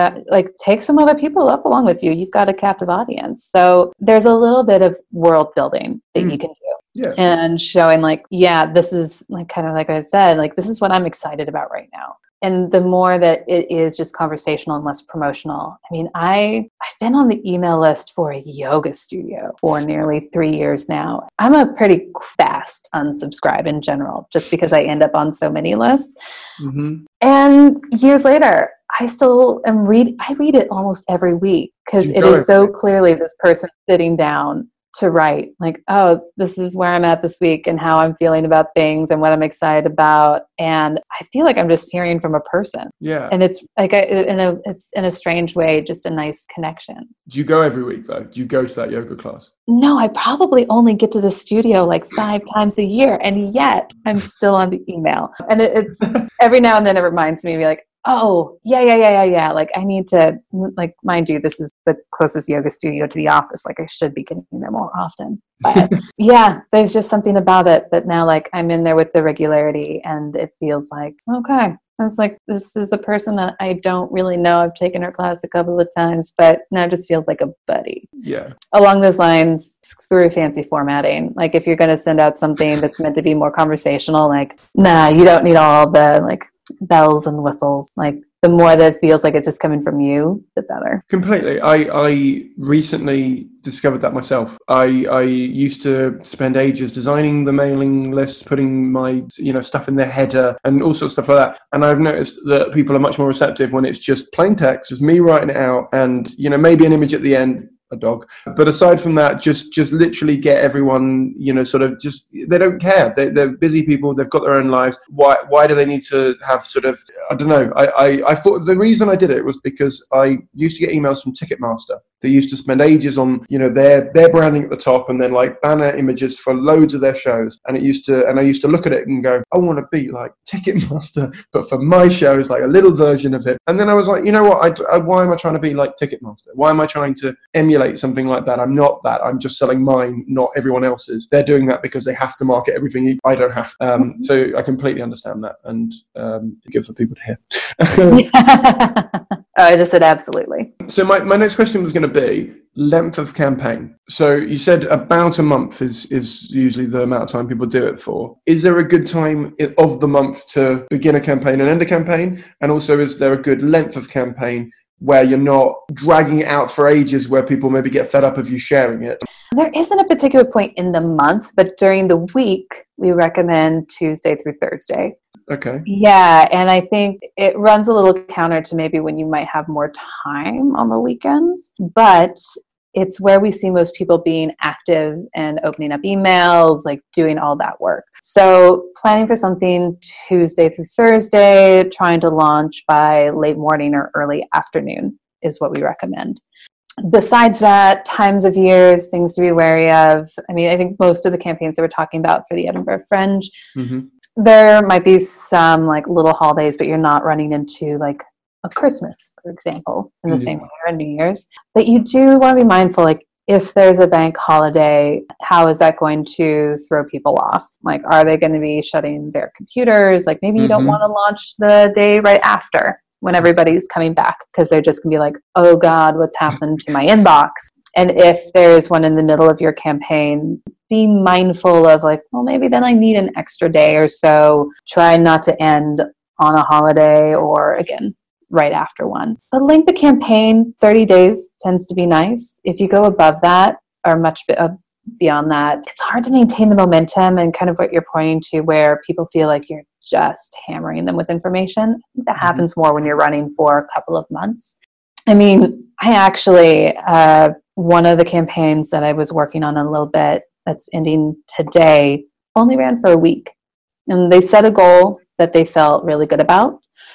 take some other people up along with you. You've got a captive audience. So there's a little bit of world building that you can do. Yeah. And showing like, yeah, this is like, kind of like I said, like, this is what I'm excited about right now. And the more that it is just conversational and less promotional. I mean, I've been on the email list for a yoga studio for nearly 3 years now. I'm a pretty fast unsubscribe in general, just because I end up on so many lists. Mm-hmm. And years later, I still am I read it almost every week, because it is so clearly this person sitting down to write like, oh, this is where I'm at this week and how I'm feeling about things and what I'm excited about. And I feel like I'm just hearing from a person. Yeah. And it's like, it's in a strange way, just a nice connection. Do you go every week though? Do you go to that yoga class? No, I probably only get to the studio like 5 times a year. And yet I'm still on the email. And it's every now and then it reminds me to be like, oh, yeah. Like, I need to, like, mind you, this is the closest yoga studio to the office. Like, I should be getting there more often. But yeah, there's just something about it that now, like, I'm in there with the regularity, and it feels like, okay. It's like, this is a person that I don't really know. I've taken her class a couple of times, but now it just feels like a buddy. Yeah. Along those lines, screw fancy formatting. Like, if you're going to send out something that's meant to be more conversational, like, nah, you don't need all the, like, bells and whistles. Like, the more that feels like it's just coming from you, the better. Completely. I recently discovered that myself. I used to spend ages designing the mailing list, putting my stuff in their header and all sorts of stuff like that. And I've noticed that people are much more receptive when it's just plain text, just me writing it out, and maybe an image at the end, a dog. But aside from that, just literally get everyone, sort of just, they don't care. They're busy people. They've got their own lives. Why do they need to have sort of, I don't know. I thought the reason I did it was because I used to get emails from Ticketmaster. They used to spend ages on, their branding at the top and then like banner images for loads of their shows. And I used to look at it and go, I want to be like Ticketmaster, but for my shows, like a little version of it. And then I was like, you know what? Why am I trying to be like Ticketmaster? Why am I trying to emulate something like that? I'm not that. I'm just selling mine, not everyone else's. They're doing that because they have to market everything. I don't have. So I completely understand that, and good for people to hear. I just said absolutely. So my next question was going to be length of campaign. So you said about a month is usually the amount of time people do it for. Is there a good time of the month to begin a campaign and end a campaign? And also, is there a good length of campaign where you're not dragging it out for ages, where people maybe get fed up of you sharing it? There isn't a particular point in the month, but during the week, we recommend Tuesday through Thursday. Okay. Yeah, and I think it runs a little counter to maybe when you might have more time on the weekends, but it's where we see most people being active and opening up emails, like doing all that work. So planning for something Tuesday through Thursday, trying to launch by late morning or early afternoon is what we recommend. Besides that, times of years, things to be wary of. I mean, I think most of the campaigns that we're talking about for the Edinburgh Fringe, there might be some like little holidays, but you're not running into like a Christmas, for example, in the same way, or a New Year's. But you do want to be mindful, like if there's a bank holiday, how is that going to throw people off? Like, are they going to be shutting their computers? Like maybe you don't want to launch the day right after when everybody's coming back, because they're just going to be like, oh God, what's happened to my inbox? And if there is one in the middle of your campaign, being mindful of like, well, maybe then I need an extra day or so. Try not to end on a holiday or, again, right after one. But length of campaign, 30 days tends to be nice. If you go above that or much beyond that, it's hard to maintain the momentum and kind of what you're pointing to, where people feel like you're just hammering them with information. I think that happens more when you're running for a couple of months. I mean, I actually, one of the campaigns that I was working on a little bit that's ending today only ran for a week. And they set a goal that they felt really good about.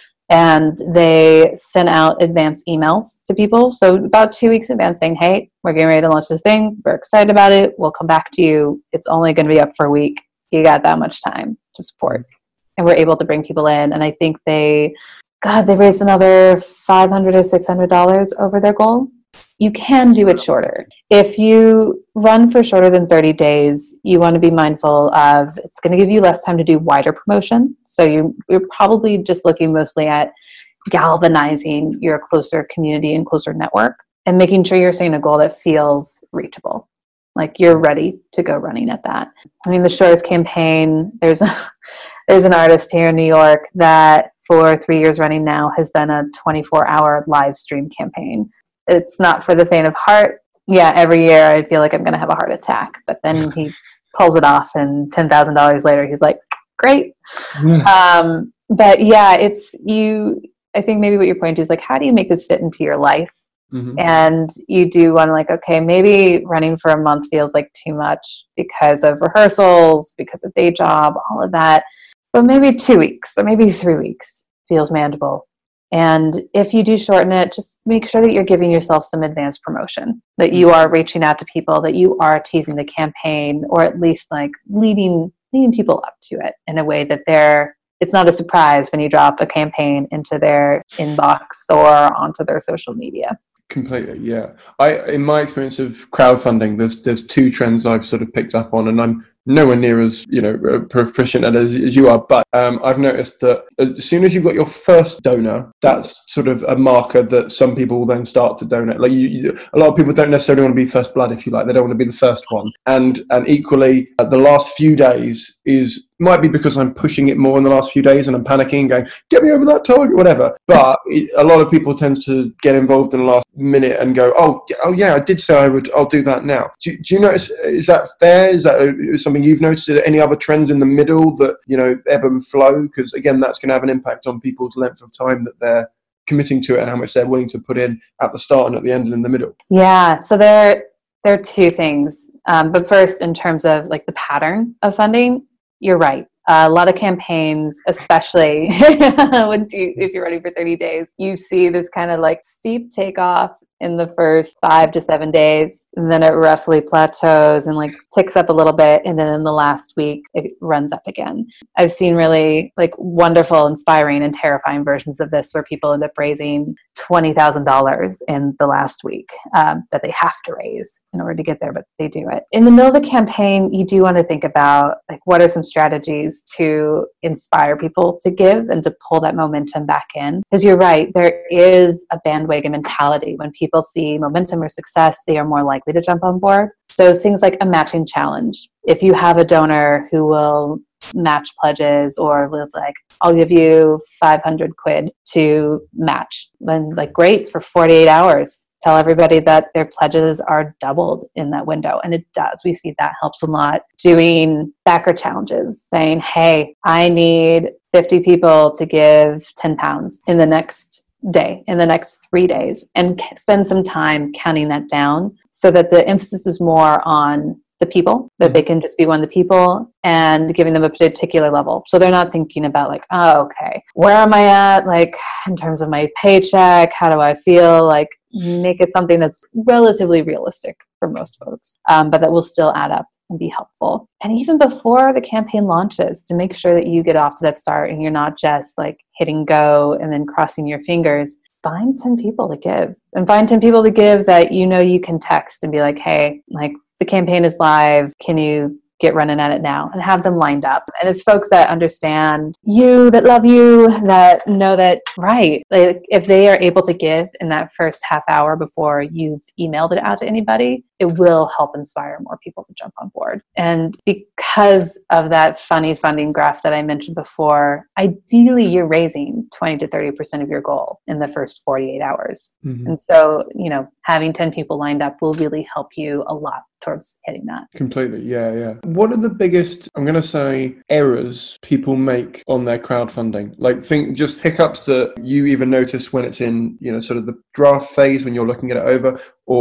And they sent out advance emails to people. So about 2 weeks in advance saying, hey, we're getting ready to launch this thing. We're excited about it. We'll come back to you. It's only going to be up for a week. You got that much time to support. And we're able to bring people in. And I think they raised another $500 or $600 over their goal. You can do it shorter. If you run for shorter than 30 days, you want to be mindful of it's going to give you less time to do wider promotion. So you're probably just looking mostly at galvanizing your closer community and closer network and making sure you're setting a goal that feels reachable. Like you're ready to go running at that. I mean, the shortest campaign, there's an artist here in New York that for 3 years running now has done a 24-hour live stream campaign. It's not for the faint of heart. Yeah, every year I feel like I'm going to have a heart attack, but then he pulls it off, and $10,000 later, he's like, great. But yeah, I think maybe what your point is like, how do you make this fit into your life? And you do want to like, okay, maybe running for a month feels like too much because of rehearsals, because of day job, all of that. But maybe 2 weeks or maybe 3 weeks feels manageable. And if you do shorten it, just make sure that you're giving yourself some advanced promotion, that you are reaching out to people, that you are teasing the campaign, or at least like leading people up to it in a way that it's not a surprise when you drop a campaign into their inbox or onto their social media. Completely, yeah. In my experience of crowdfunding, there's two trends I've sort of picked up on, and I'm nowhere near as, proficient as you are. But I've noticed that as soon as you've got your first donor, that's sort of a marker that some people will then start to donate. Like a lot of people don't necessarily want to be first blood, if you like. They don't want to be the first one. And equally, the last few days might be because I'm pushing it more in the last few days and I'm panicking, going, get me over that target, whatever. But a lot of people tend to get involved in the last minute and go, oh yeah, I did say I'll do that now. Do you notice, is that fair? Is that something you've noticed? Are there any other trends in the middle that, ebb and flow? Because again, that's going to have an impact on people's length of time that they're committing to it and how much they're willing to put in at the start and at the end and in the middle. Yeah, so there are two things. But first, in terms of like the pattern of funding, you're right. A lot of campaigns, especially if you're ready for 30 days, you see this kind of like steep takeoff in the first 5 to 7 days, and then it roughly plateaus and like ticks up a little bit, and then in the last week it runs up again. I've seen really like wonderful, inspiring, and terrifying versions of this where people end up raising $20,000 in the last week that they have to raise in order to get there, but they do it. In the middle of the campaign, you do want to think about like what are some strategies to inspire people to give and to pull that momentum back in. Because you're right, there is a bandwagon mentality. When people see momentum or success, they are more likely to jump on board. So things like a matching challenge. If you have a donor who will match pledges or was like, I'll give you 500 quid to match, then like great, for 48 hours. Tell everybody that their pledges are doubled in that window. And it does. We see that helps a lot. Doing backer challenges, saying, hey, I need 50 people to give 10 pounds in the next day, in the next 3 days, and spend some time counting that down so that the emphasis is more on the people, that they can just be one of the people, and giving them a particular level. So they're not thinking about like, oh, okay, where am I at? Like in terms of my paycheck, how do I feel? Like make it something that's relatively realistic for most folks, but that will still add up and be helpful. And even before the campaign launches, to make sure that you get off to that start and you're not just like hitting go and then crossing your fingers. Find 10 people to give, and find 10 people to give that you can text and be like, hey, like the campaign is live. Can you get running at it now? And have them lined up. And it's folks that understand you, that love you, that know that, right, like if they are able to give in that first half hour before you've emailed it out to anybody, it will help inspire more people to jump on board. And because of that funny funding graph that I mentioned before, ideally you're raising 20 to 30% of your goal in the first 48 hours. Mm-hmm. And so, having 10 people lined up will really help you a lot towards hitting that. Completely. Yeah. What are the biggest, I'm going to say, errors people make on their crowdfunding? Like just hiccups that you even notice when it's in, sort of the draft phase, when you're looking at it over,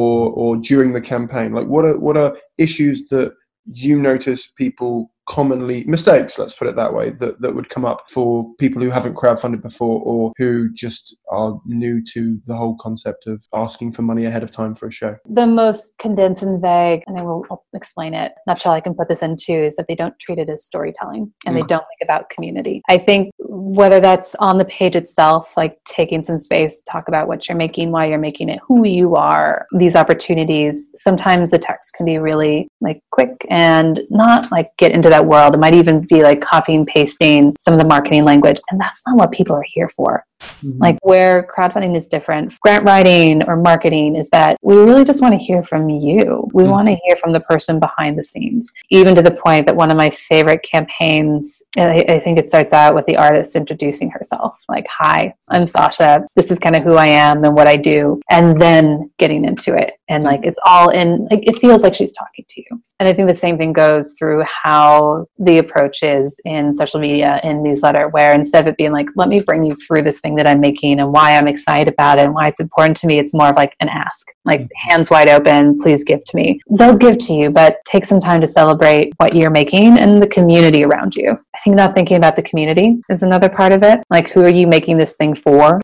or during the campaign? Like what are issues that you notice people commonly, mistakes, let's put it that way, that would come up for people who haven't crowdfunded before or who just are new to the whole concept of asking for money ahead of time for a show? The most condensed and vague, and I'll explain it, nutshell I can put this into, is that they don't treat it as storytelling and they don't think about community. I think whether that's on the page itself, like taking some space to talk about what you're making, why you're making it, who you are, these opportunities, sometimes the text can be really like quick and not like get into that world. It might even be like copying and pasting some of the marketing language, and that's not what people are here for. Mm-hmm. Like where crowdfunding is different, grant writing or marketing, is that we really just want to hear from you. We want to hear from the person behind the scenes, even to the point that one of my favorite campaigns, I think it starts out with the artist introducing herself, like, hi, I'm Sasha, this is kind of who I am and what I do, and then getting into it. And like it's all in, like it feels like she's talking to you. And I think the same thing goes through how the approach is in social media and newsletter, where instead of it being like, let me bring you through this thing that I'm making and why I'm excited about it and why it's important to me, it's more of like an ask, like hands wide open, please give to me. They'll give to you, but take some time to celebrate what you're making and the community around you. I think not thinking about the community is another part of it. Like, who are you making this thing for?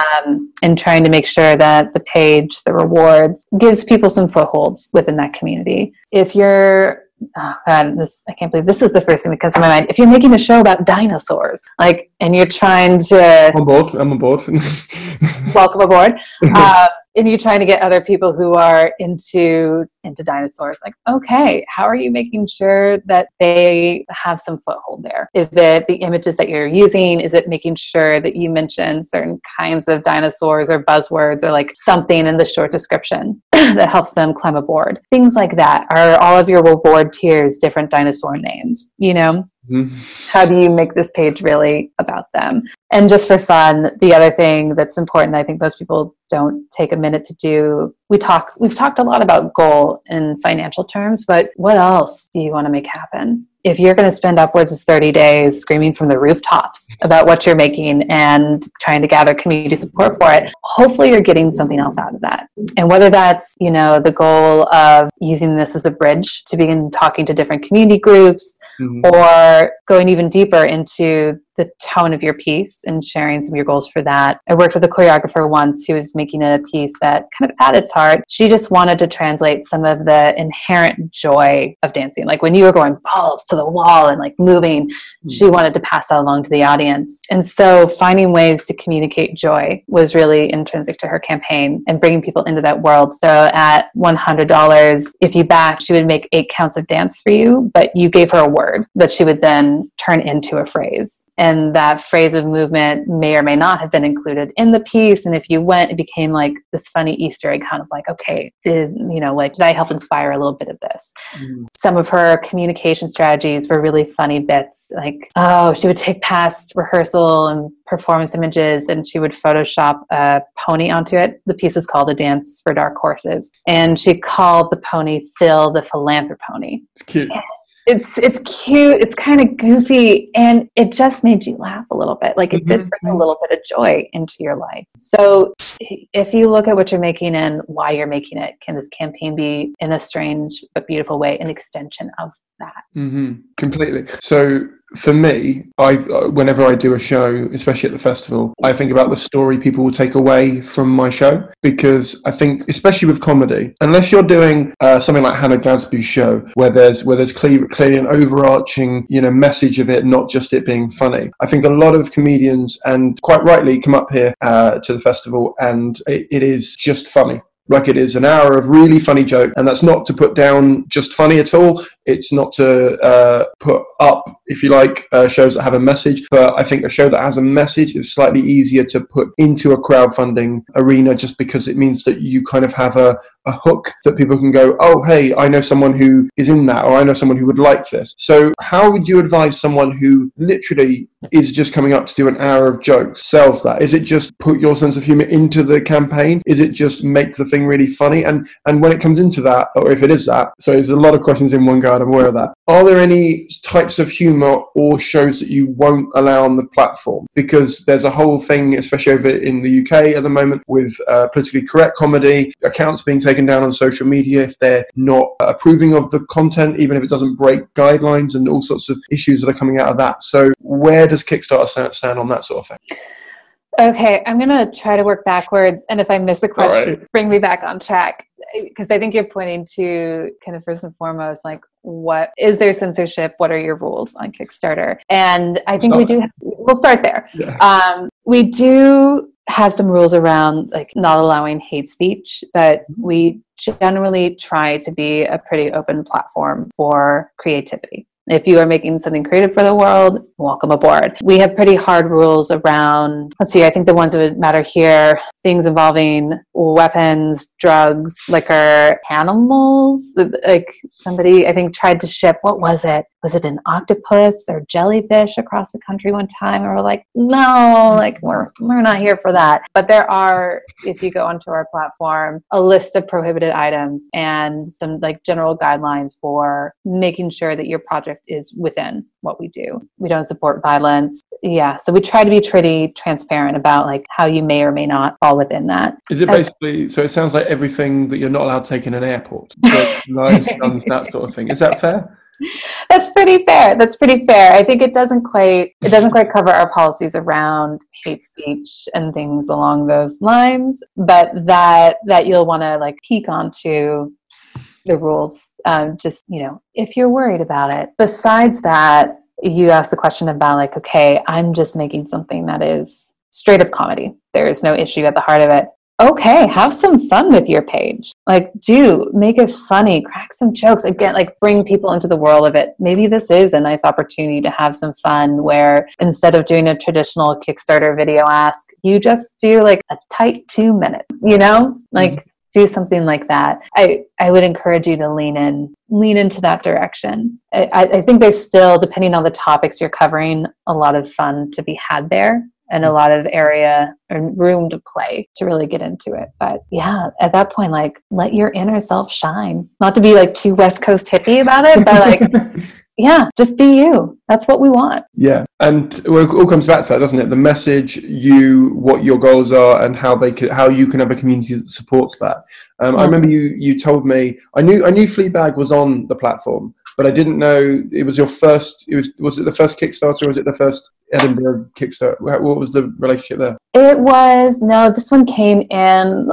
And trying to make sure that the page, the rewards, gives people some footholds within that community. If you're, oh God, I can't believe this is the first thing that comes to my mind. If you're making a show about dinosaurs, like, and you're trying to... I'm on board. Welcome aboard. and you're trying to get other people who are into dinosaurs, like, okay, how are you making sure that they have some foothold there? Is it the images that you're using? Is it making sure that you mention certain kinds of dinosaurs or buzzwords or like something in the short description that helps them climb aboard? Things like that. Are all of your reward tiers different dinosaur names? You know? Mm-hmm. How do you make this page really about them? And just for fun, the other thing that's important, I think most people don't take a minute to do, we've talked a lot about goal in financial terms, but what else do you want to make happen? If you're going to spend upwards of 30 days screaming from the rooftops about what you're making and trying to gather community support for it, hopefully you're getting something else out of that. And whether that's, you know, the goal of using this as a bridge to begin talking to different community groups, or going even deeper into the tone of your piece and sharing some of your goals for that. I worked with a choreographer once who was making a piece that kind of at its heart, she just wanted to translate some of the inherent joy of dancing. Like when you were going balls to the wall and like moving, she wanted to pass that along to the audience. And so finding ways to communicate joy was really intrinsic to her campaign and bringing people into that world. So at $100, if you backed, she would make 8 counts of dance for you, but you gave her a word that she would then turn into a phrase. And that phrase of movement may or may not have been included in the piece. And if you went, it became like this funny Easter egg, kind of like, okay, did I help inspire a little bit of this? Some of her communication strategies were really funny bits. Like, she would take past rehearsal and performance images and she would Photoshop a pony onto it. The piece was called A Dance for Dark Horses. And she called the pony Phil the Philanthropony. It's cute. It's cute, it's kind of goofy, and it just made you laugh a little bit. Like it did bring a little bit of joy into your life. So if you look at what you're making and why you're making it, can this campaign be, in a strange but beautiful way, an extension of that? Completely. So for me, whenever I do a show, especially at the festival, I think about the story people will take away from my show, because I think, especially with comedy, unless you're doing something like Hannah Gadsby's show, where there's clearly an overarching message of it, not just it being funny. I think a lot of comedians, and quite rightly, come up here to the festival, and it is just funny. Like it is an hour of really funny joke, and that's not to put down just funny at all. It's not to put up, if you like, shows that have a message. But I think a show that has a message is slightly easier to put into a crowdfunding arena, just because it means that you kind of have a hook that people can go, oh, hey, I know someone who is in that, or I know someone who would like this. So how would you advise someone who literally is just coming up to do an hour of jokes, sells that? Is it just put your sense of humor into the campaign? Is it just make the thing really funny? And when it comes into that, or if it is that, so there's a lot of questions in one go, I'm aware of that. Are there any types of humor or shows that you won't allow on the platform? Because there's a whole thing, especially over in the UK at the moment, with politically correct comedy, accounts being taken down on social media if they're not approving of the content, even if it doesn't break guidelines, and all sorts of issues that are coming out of that. So where does Kickstarter stand on that sort of thing? Okay, I'm going to try to work backwards, and if I miss a question, bring me back on track, because I think you're pointing to kind of first and foremost, like, what is there censorship? What are your rules on Kickstarter? And I think we'll start there. Yeah. We do have some rules around like not allowing hate speech, but we generally try to be a pretty open platform for creativity. If you are making something creative for the world, welcome aboard. We have pretty hard rules around, I think the ones that would matter here, things involving weapons, drugs, liquor, animals. Like somebody, I think, tried to ship, what was it? Was it an octopus or jellyfish across the country one time? And we're like, no, like we're not here for that. But there are, if you go onto our platform, a list of prohibited items and some like general guidelines for making sure that your project is within what we do. We don't support violence. Yeah. So we try to be pretty transparent about like how you may or may not fall within that. Is it basically, so it sounds like everything that you're not allowed to take in an airport, so knives, guns, that sort of thing. Is that fair? That's pretty fair. I think it doesn't quite cover our policies around hate speech and things along those lines, but that you'll want to like peek onto the rules, just, if you're worried about it. Besides that, you asked the question about like, okay, I'm just making something that is straight up comedy. There is no issue at the heart of it. okay, have some fun with your page. Like, do make it funny, crack some jokes. Again, like bring people into the world of it. Maybe this is a nice opportunity to have some fun where instead of doing a traditional Kickstarter video ask, you just do like a tight 2 minutes, like do something like that. I would encourage you to lean into that direction. I think there's still, depending on the topics you're covering, a lot of fun to be had there, and a lot of area and room to play to really get into it. But yeah, at that point, like, let your inner self shine. Not to be like too West Coast hippie about it, but like, yeah, just be you. That's what we want. Yeah. And it all comes back to that, doesn't it? The message, what your goals are, and how you can have a community that supports that. I remember you told me, I knew Fleabag was on the platform, but I didn't know it was your first. Was it the first Kickstarter, or was it the first Edinburgh Kickstarter? What was the relationship there? This one came in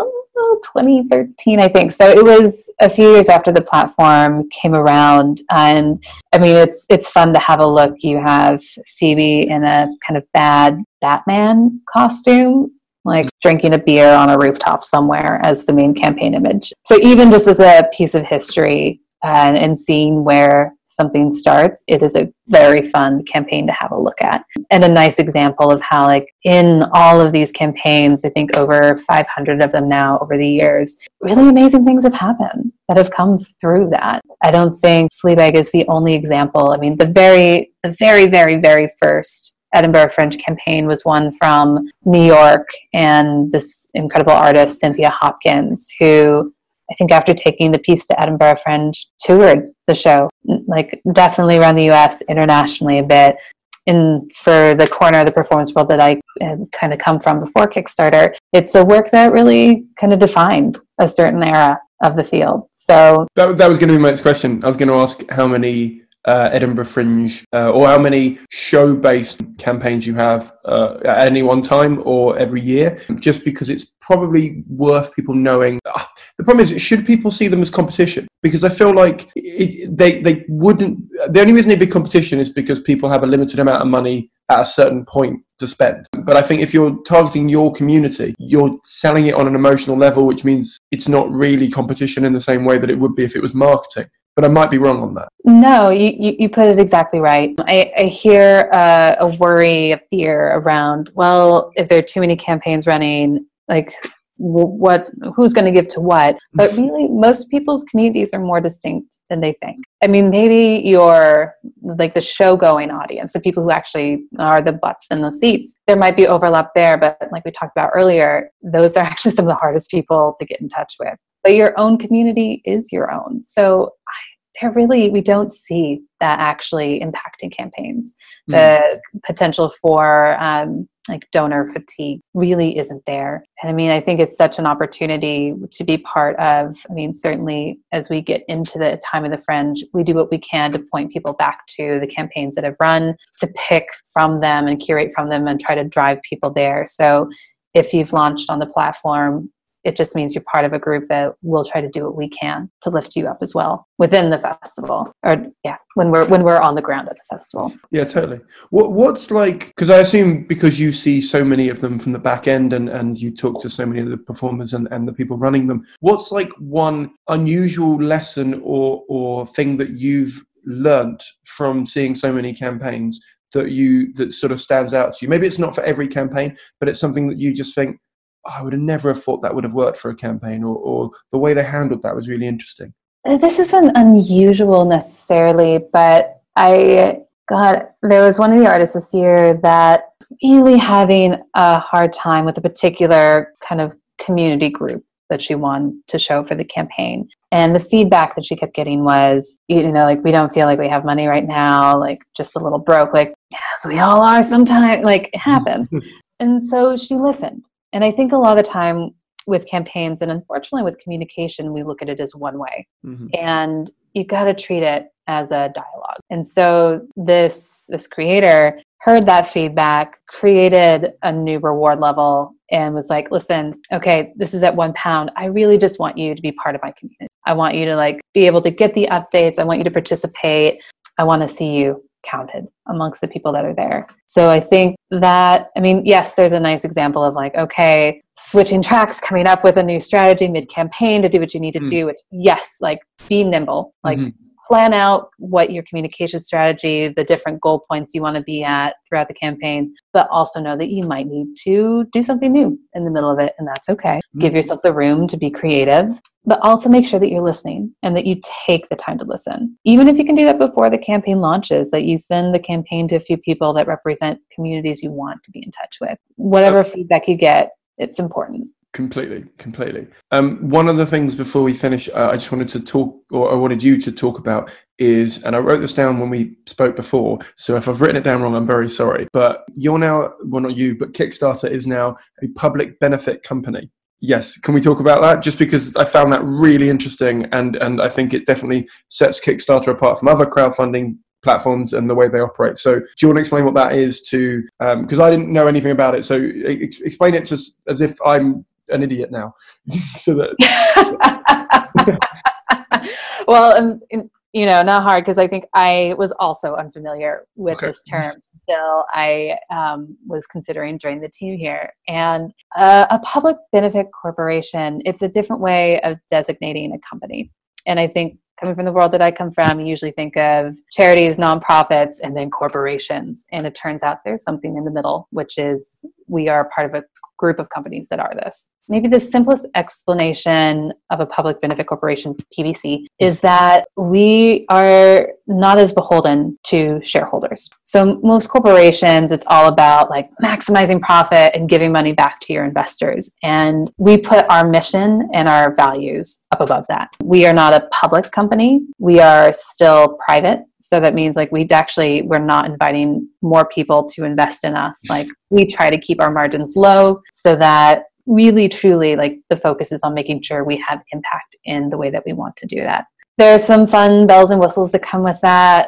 2013, I think. So it was a few years after the platform came around. And I mean, it's fun to have a look. You have Phoebe in a kind of bad Batman costume, like drinking a beer on a rooftop somewhere as the main campaign image. So even just as a piece of history, and seeing where something starts, it is a very fun campaign to have a look at. And a nice example of how, like, in all of these campaigns, I think over 500 of them now over the years, really amazing things have happened that have come through that. I don't think Fleabag is the only example. I mean, the very, very, very first Edinburgh Fringe campaign was one from New York, and this incredible artist, Cynthia Hopkins, who I think after taking the piece to Edinburgh Fringe, toured the show, like definitely around the US, internationally a bit. And for the corner of the performance world that I kind of come from before Kickstarter, it's a work that really kind of defined a certain era of the field. So that was going to be my next question. I was going to ask how many Edinburgh Fringe or how many show-based campaigns you have at any one time or every year, just because it's probably worth people knowing. The problem is, should people see them as competition? Because I feel like they wouldn't. The only reason they'd be competition is because people have a limited amount of money at a certain point to spend. But I think if you're targeting your community, you're selling it on an emotional level, which means it's not really competition in the same way that it would be if it was marketing. But I might be wrong on that. No, you put it exactly right. I hear a worry, a fear around, well, if there are too many campaigns running, like who's going to give to what? But really, most people's communities are more distinct than they think. I mean, maybe you're like the show-going audience, the people who actually are the butts in the seats. There might be overlap there, but like we talked about earlier, those are actually some of the hardest people to get in touch with. But your own community is your own. So we don't see that actually impacting campaigns. The potential for like donor fatigue really isn't there. And I mean, I think it's such an opportunity to be part of, I mean, certainly as we get into the time of the Fringe, we do what we can to point people back to the campaigns that have run, to pick from them and curate from them and try to drive people there. So if you've launched on the platform, it just means you're part of a group that will try to do what we can to lift you up as well within the festival, or when we're on the ground at the festival. Yeah, totally. What's like, because I assume because you see so many of them from the back end and you talk to so many of the performers and the people running them, what's like one unusual lesson or thing that you've learned from seeing so many campaigns that sort of stands out to you? Maybe it's not for every campaign, but it's something that you just think, I would have never thought that would have worked for a campaign, or the way they handled that was really interesting. This isn't unusual necessarily, but there was one of the artists this year that really having a hard time with a particular kind of community group that she wanted to show for the campaign. And the feedback that she kept getting was, like, we don't feel like we have money right now, like just a little broke, like, yes, we all are sometimes, like it happens. And so she listened. And I think a lot of the time with campaigns, and unfortunately with communication, we look at it as one way. Mm-hmm. And you got to treat it as a dialogue. And so this creator heard that feedback, created a new reward level, and was like, listen, okay, this is at £1. I really just want you to be part of my community. I want you to like be able to get the updates. I want you to participate. I want to see you counted amongst the people that are there. So I think that, I mean, yes, there's a nice example of like, okay, switching tracks, coming up with a new strategy mid-campaign to do what you need to do, which yes, like be nimble, like plan out what your communication strategy, the different goal points you want to be at throughout the campaign, but also know that you might need to do something new in the middle of it, and that's okay. Give yourself the room to be creative, but also make sure that you're listening and that you take the time to listen. Even if you can do that before the campaign launches, that you send the campaign to a few people that represent communities you want to be in touch with. Whatever feedback you get, it's important. Completely. One of the things before we finish, I just wanted to talk, or I wanted you to talk about is, and I wrote this down when we spoke before, so if I've written it down wrong, I'm very sorry, but you're now, well not you, but Kickstarter is now a public benefit company. Yes, can we talk about that? Just because I found that really interesting, and I think it definitely sets Kickstarter apart from other crowdfunding platforms and the way they operate. So do you want to explain what that is to, because I didn't know anything about it, so explain it just as if I'm an idiot now. So that well, you know, not hard, because I think I was also unfamiliar with this term until I was considering joining the team here. And a public benefit corporation, it's a different way of designating a company. And I think coming from the world that I come from, you usually think of charities, nonprofits, and then corporations. And it turns out there's something in the middle, which is we are part of a group of companies that are this. Maybe the simplest explanation of a public benefit corporation, PBC, is that we are not as beholden to shareholders. So most corporations, it's all about like maximizing profit and giving money back to your investors. And we put our mission and our values up above that. We are not a public company. We are still private. So that means like we're not inviting more people to invest in us. Like we try to keep our margins low so that really, truly, like the focus is on making sure we have impact in the way that we want to do that. There are some fun bells and whistles that come with that.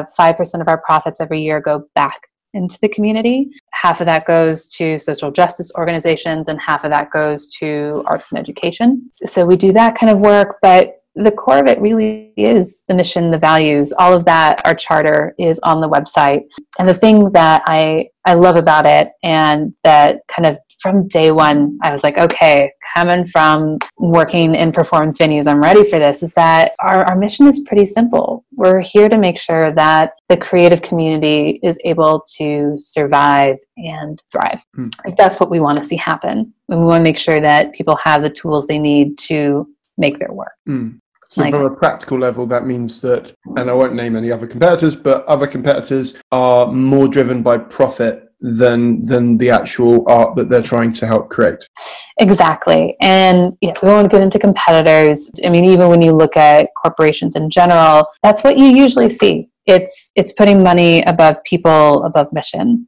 5% of our profits every year go back into the community. Half of that goes to social justice organizations and half of that goes to arts and education. So we do that kind of work, but the core of it really is the mission, the values, all of that. Our charter is on the website. And the thing that I love about it, and that kind of from day one, I was like, okay, coming from working in performance venues, I'm ready for this, is that our mission is pretty simple. We're here to make sure that the creative community is able to survive and thrive. Like that's what we want to see happen. And we want to make sure that people have the tools they need to make their work. So from a practical level, that means that, and I won't name any other competitors, but other competitors are more driven by profit than the actual art that they're trying to help create. Exactly. And we won't get into competitors. I mean, even when you look at corporations in general, that's what you usually see. It's putting money above people, above mission.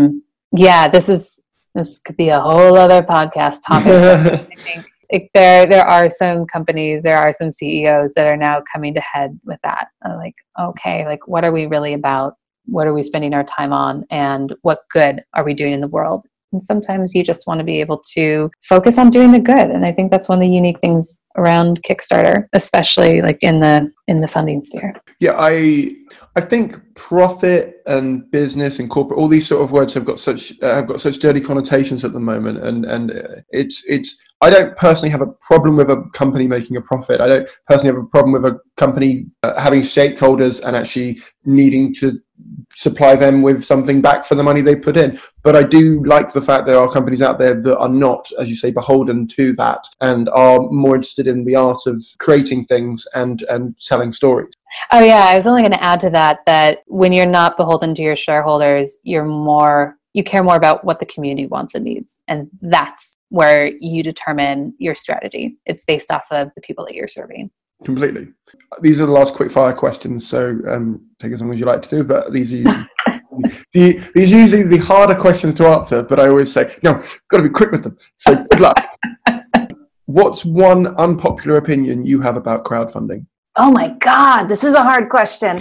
This could be a whole other podcast topic. I think there are some companies, there are some CEOs that are now coming to head with that. Like, okay, like what are we really about? What are we spending our time on? And what good are we doing in the world? And sometimes you just want to be able to focus on doing the good. And I think that's one of the unique things around Kickstarter, especially like in the funding sphere. Yeah, I think profit and business and corporate, all these sort of words have got such dirty connotations at the moment, and it's. I don't personally have a problem with a company making a profit. I don't personally have a problem with a company having stakeholders and actually needing to supply them with something back for the money they put in. But I do like the fact there are companies out there that are not, as you say, beholden to that and are more interested in the art of creating things and telling stories. Oh yeah, I was only going to add to that when you're not beholden to your shareholders, you care more about what the community wants and needs. And that's where you determine your strategy. It's based off of the people that you're serving. Completely. These are the last quick fire questions, so take as long as you like to do, but these are usually the harder questions to answer, but I always say, got to be quick with them. So good luck. What's one unpopular opinion you have about crowdfunding? Oh my God, this is a hard question.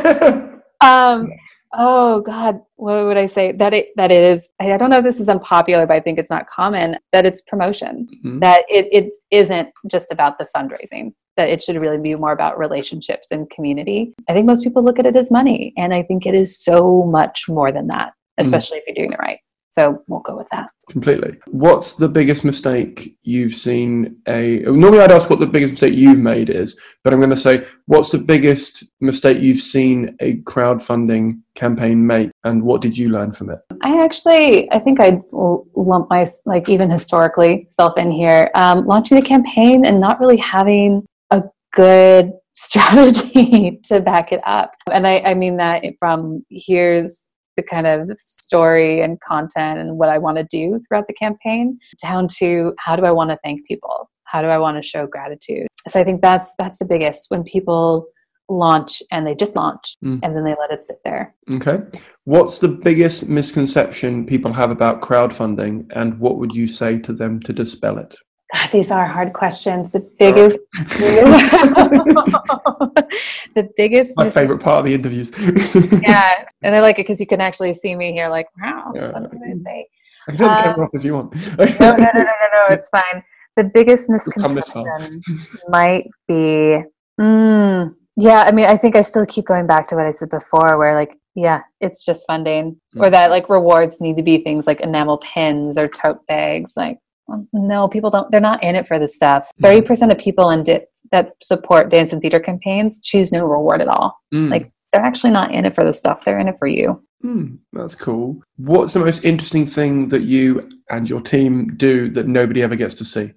Oh God, what would I say? That it is, I don't know if this is unpopular, but I think it's not common, that it's promotion, that it isn't just about the fundraising. that it should really be more about relationships and community. I think most people look at it as money, and I think it is so much more than that, especially if you're doing it right. So we'll go with that. Completely. What's the biggest mistake you've seen normally I'd ask what the biggest mistake you've made is, but I'm going to say, what's the biggest mistake you've seen a crowdfunding campaign make, and what did you learn from it? I think I'd lump my, like, even historically self in here, launching a campaign and not really having a good strategy to back it up. And I mean that from here's the kind of story and content and what I want to do throughout the campaign, down to how do I want to thank people? How do I want to show gratitude? So I think that's the biggest, when people launch and they just launch and then they let it sit there. Okay. What's the biggest misconception people have about crowdfunding, and what would you say to them to dispel it? God, these are hard questions. The biggest, my favorite part of the interviews. Yeah, and I like it because you can actually see me here, like, wow, what did I say? I can turn the camera off if you want. No, it's fine. The biggest misconception might be, yeah, I mean, I think I still keep going back to what I said before, where, like, yeah, it's just funding, or that, like, rewards need to be things like enamel pins or tote bags, like. No, people don't. They're not in it for the stuff. 30% of people that support dance and theater campaigns choose no reward at all. Like, they're actually not in it for the stuff. They're in it for you. That's cool. What's the most interesting thing that you and your team do that nobody ever gets to see?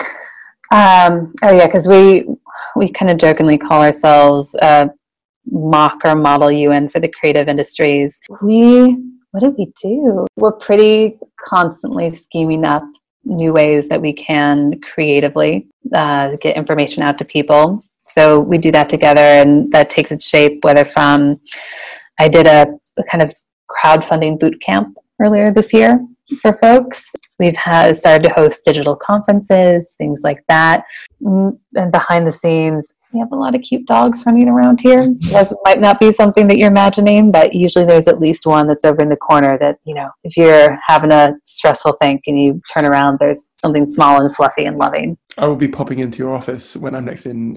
Because we kind of jokingly call ourselves mock or model UN for the creative industries. What do we do? We're pretty constantly scheming up new ways that we can creatively get information out to people. So we do that together, and that takes its shape, whether from, I did a kind of crowdfunding boot camp earlier this year for folks. We've started to host digital conferences, things like that. And behind the scenes, we have a lot of cute dogs running around here. So that might not be something that you're imagining, but usually there's at least one that's over in the corner that, you know, if you're having a stressful think and you turn around, there's something small and fluffy and loving. I will be popping into your office when I'm next in.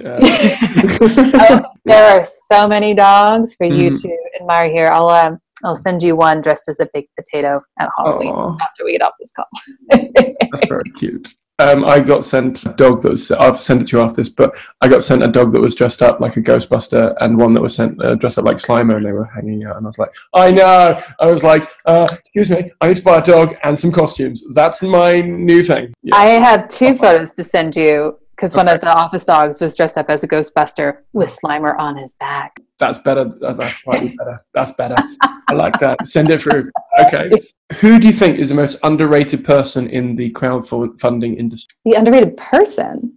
There are so many dogs for you to admire here. I'll send you one dressed as a baked potato at Halloween after we get off this call. That's very cute. I got sent a dog that was, I'll send it to you after this, but I got sent a dog that was dressed up like a Ghostbuster, and one that was dressed up like Slimer, and they were hanging out, and I was like, I know! I was like, excuse me, I need to buy a dog and some costumes. That's my new thing. Yeah. I have two photos to send you, because one of the office dogs was dressed up as a Ghostbuster with Slimer on his back. That's better. That's slightly better. That's better. I like that. Send it through. Okay. Who do you think is the most underrated person in the crowdfunding industry? The underrated person?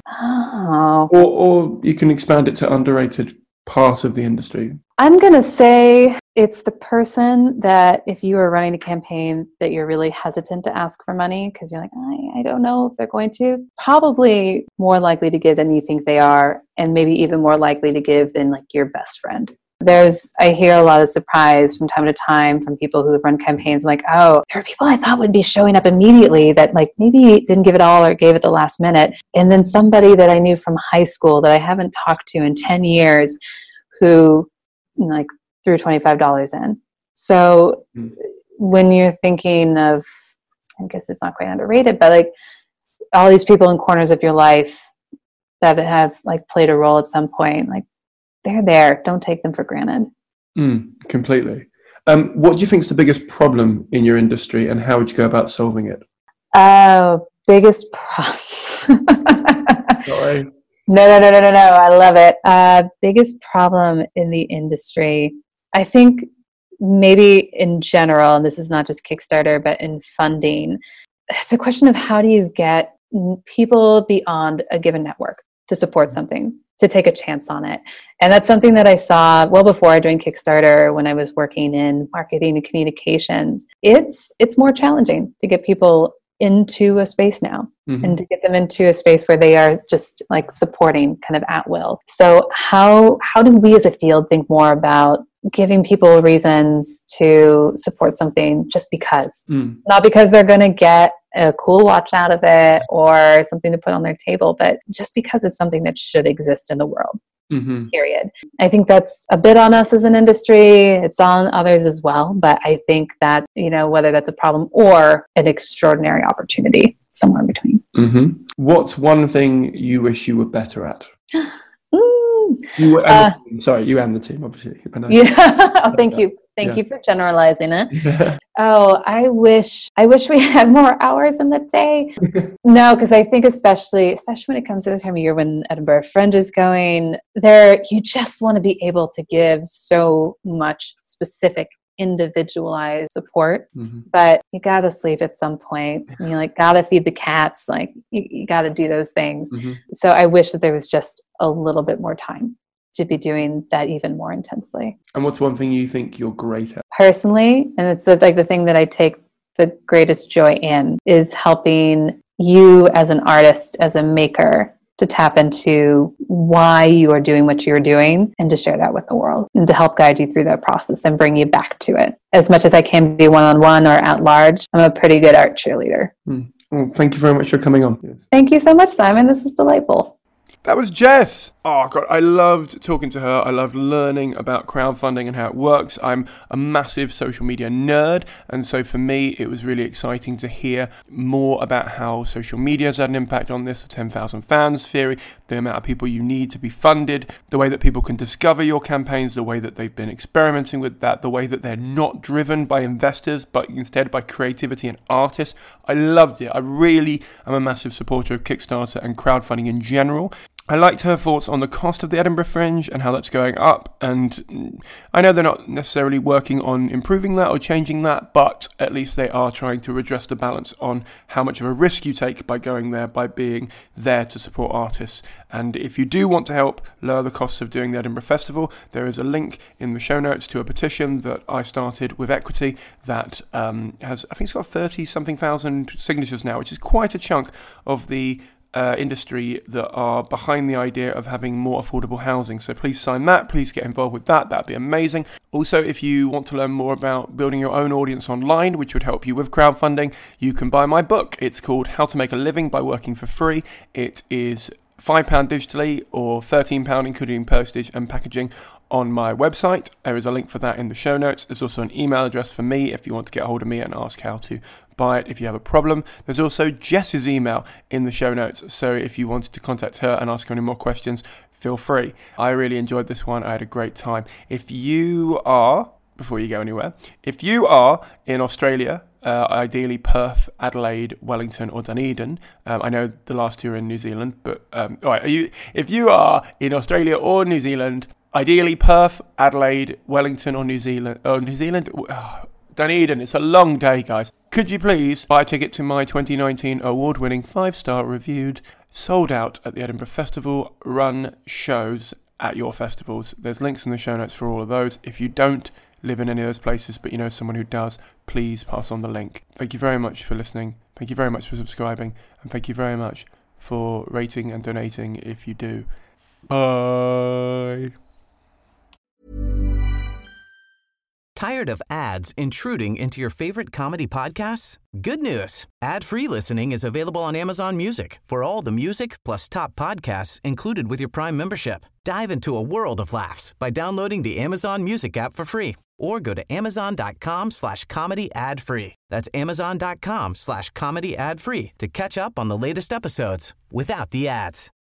Oh. Or you can expand it to underrated part of the industry. I'm going to say it's the person that, if you are running a campaign that you're really hesitant to ask for money because you're like, I don't know if they're going to, probably more likely to give than you think they are, and maybe even more likely to give than, like, your best friend. I hear a lot of surprise from time to time from people who have run campaigns like, oh, there are people I thought would be showing up immediately that, like, maybe didn't give it all or gave it the last minute. And then somebody that I knew from high school that I haven't talked to in 10 years who, like, threw $25 in. So when you're thinking of, I guess it's not quite underrated, but, like, all these people in corners of your life that have, like, played a role at some point, like, they're there. Don't take them for granted. Completely. What do you think is the biggest problem in your industry, and how would you go about solving it? Biggest problem. Sorry. No. I love it. Biggest problem in the industry. I think maybe in general, and this is not just Kickstarter, but in funding, the question of how do you get people beyond a given network to support something, to take a chance on it. And that's something that I saw well before I joined Kickstarter, when I was working in marketing and communications. It's more challenging to get people into a space now, and to get them into a space where they are just, like, supporting kind of at will. So how do we as a field think more about giving people reasons to support something just because. Not because they're going to get a cool watch out of it or something to put on their table, but just because it's something that should exist in the world. Period. I think that's a bit on us as an industry. It's on others as well. But I think that, whether that's a problem or an extraordinary opportunity, somewhere in between. What's one thing you wish you were better at? You and the team, obviously. Yeah. Thank you. Thank you for generalizing it. Oh, I wish we had more hours in the day. No, because I think especially when it comes to the time of year when Edinburgh Fringe is going, you just want to be able to give so much specific individualized support, but you got to sleep at some point. You got to feed the cats. You got to do those things. So I wish that there was just a little bit more time to be doing that even more intensely. And what's one thing you think you're great at? Personally, and it's the thing that I take the greatest joy in, is helping you as an artist, as a maker, to tap into why you are doing what you're doing and to share that with the world and to help guide you through that process and bring you back to it. As much as I can be one-on-one or at large, I'm a pretty good art cheerleader. Well, thank you very much for coming on. Yes. Thank you so much, Simon. This is delightful. That was Jess. Oh, God, I loved talking to her. I loved learning about crowdfunding and how it works. I'm a massive social media nerd, and so for me, it was really exciting to hear more about how social media has had an impact on this, the 10,000 fans theory, the amount of people you need to be funded, the way that people can discover your campaigns, the way that they've been experimenting with that, the way that they're not driven by investors, but instead by creativity and artists. I loved it. I really am a massive supporter of Kickstarter and crowdfunding in general. I liked her thoughts on the cost of the Edinburgh Fringe and how that's going up, and I know they're not necessarily working on improving that or changing that, but at least they are trying to redress the balance on how much of a risk you take by going there, by being there to support artists. And if you do want to help lower the costs of doing the Edinburgh Festival, there is a link in the show notes to a petition that I started with Equity that has, I think it's got 30-something thousand signatures now, which is quite a chunk of the industry that are behind the idea of having more affordable housing. So please sign that, please get involved with that, that'd be amazing. Also, if you want to learn more about building your own audience online, which would help you with crowdfunding, you can buy my book. It's called How to Make a Living by Working for Free. It is £5 digitally or £13 including postage and packaging on my website. There is a link for that in the show notes. There's also an email address for me if you want to get a hold of me and ask how to buy it if you have a problem. There's also Jess's email in the show notes, so if you wanted to contact her and ask her any more questions, feel free. I really enjoyed this one. I had a great time. If you are, before you go anywhere, if you are in Australia, ideally Perth, Adelaide, Wellington or Dunedin. I know the last two are in New Zealand, but all right, if you are in Australia or New Zealand, ideally Perth, Adelaide, Wellington or Dunedin. It's a long day, guys. Could you please buy a ticket to my 2019 award-winning 5-star reviewed, sold out at the Edinburgh Festival run shows at your festivals? There's links in the show notes for all of those. If you don't live in any of those places, but you know someone who does, please pass on the link. Thank you very much for listening. Thank you very much for subscribing. And thank you very much for rating and donating if you do. Bye. Tired of ads intruding into your favorite comedy podcasts? Good news. Ad-free listening is available on Amazon Music for all the music plus top podcasts included with your Prime membership. Dive into a world of laughs by downloading the Amazon Music app for free or go to amazon.com/comedy ad-free. That's amazon.com/comedy ad-free to catch up on the latest episodes without the ads.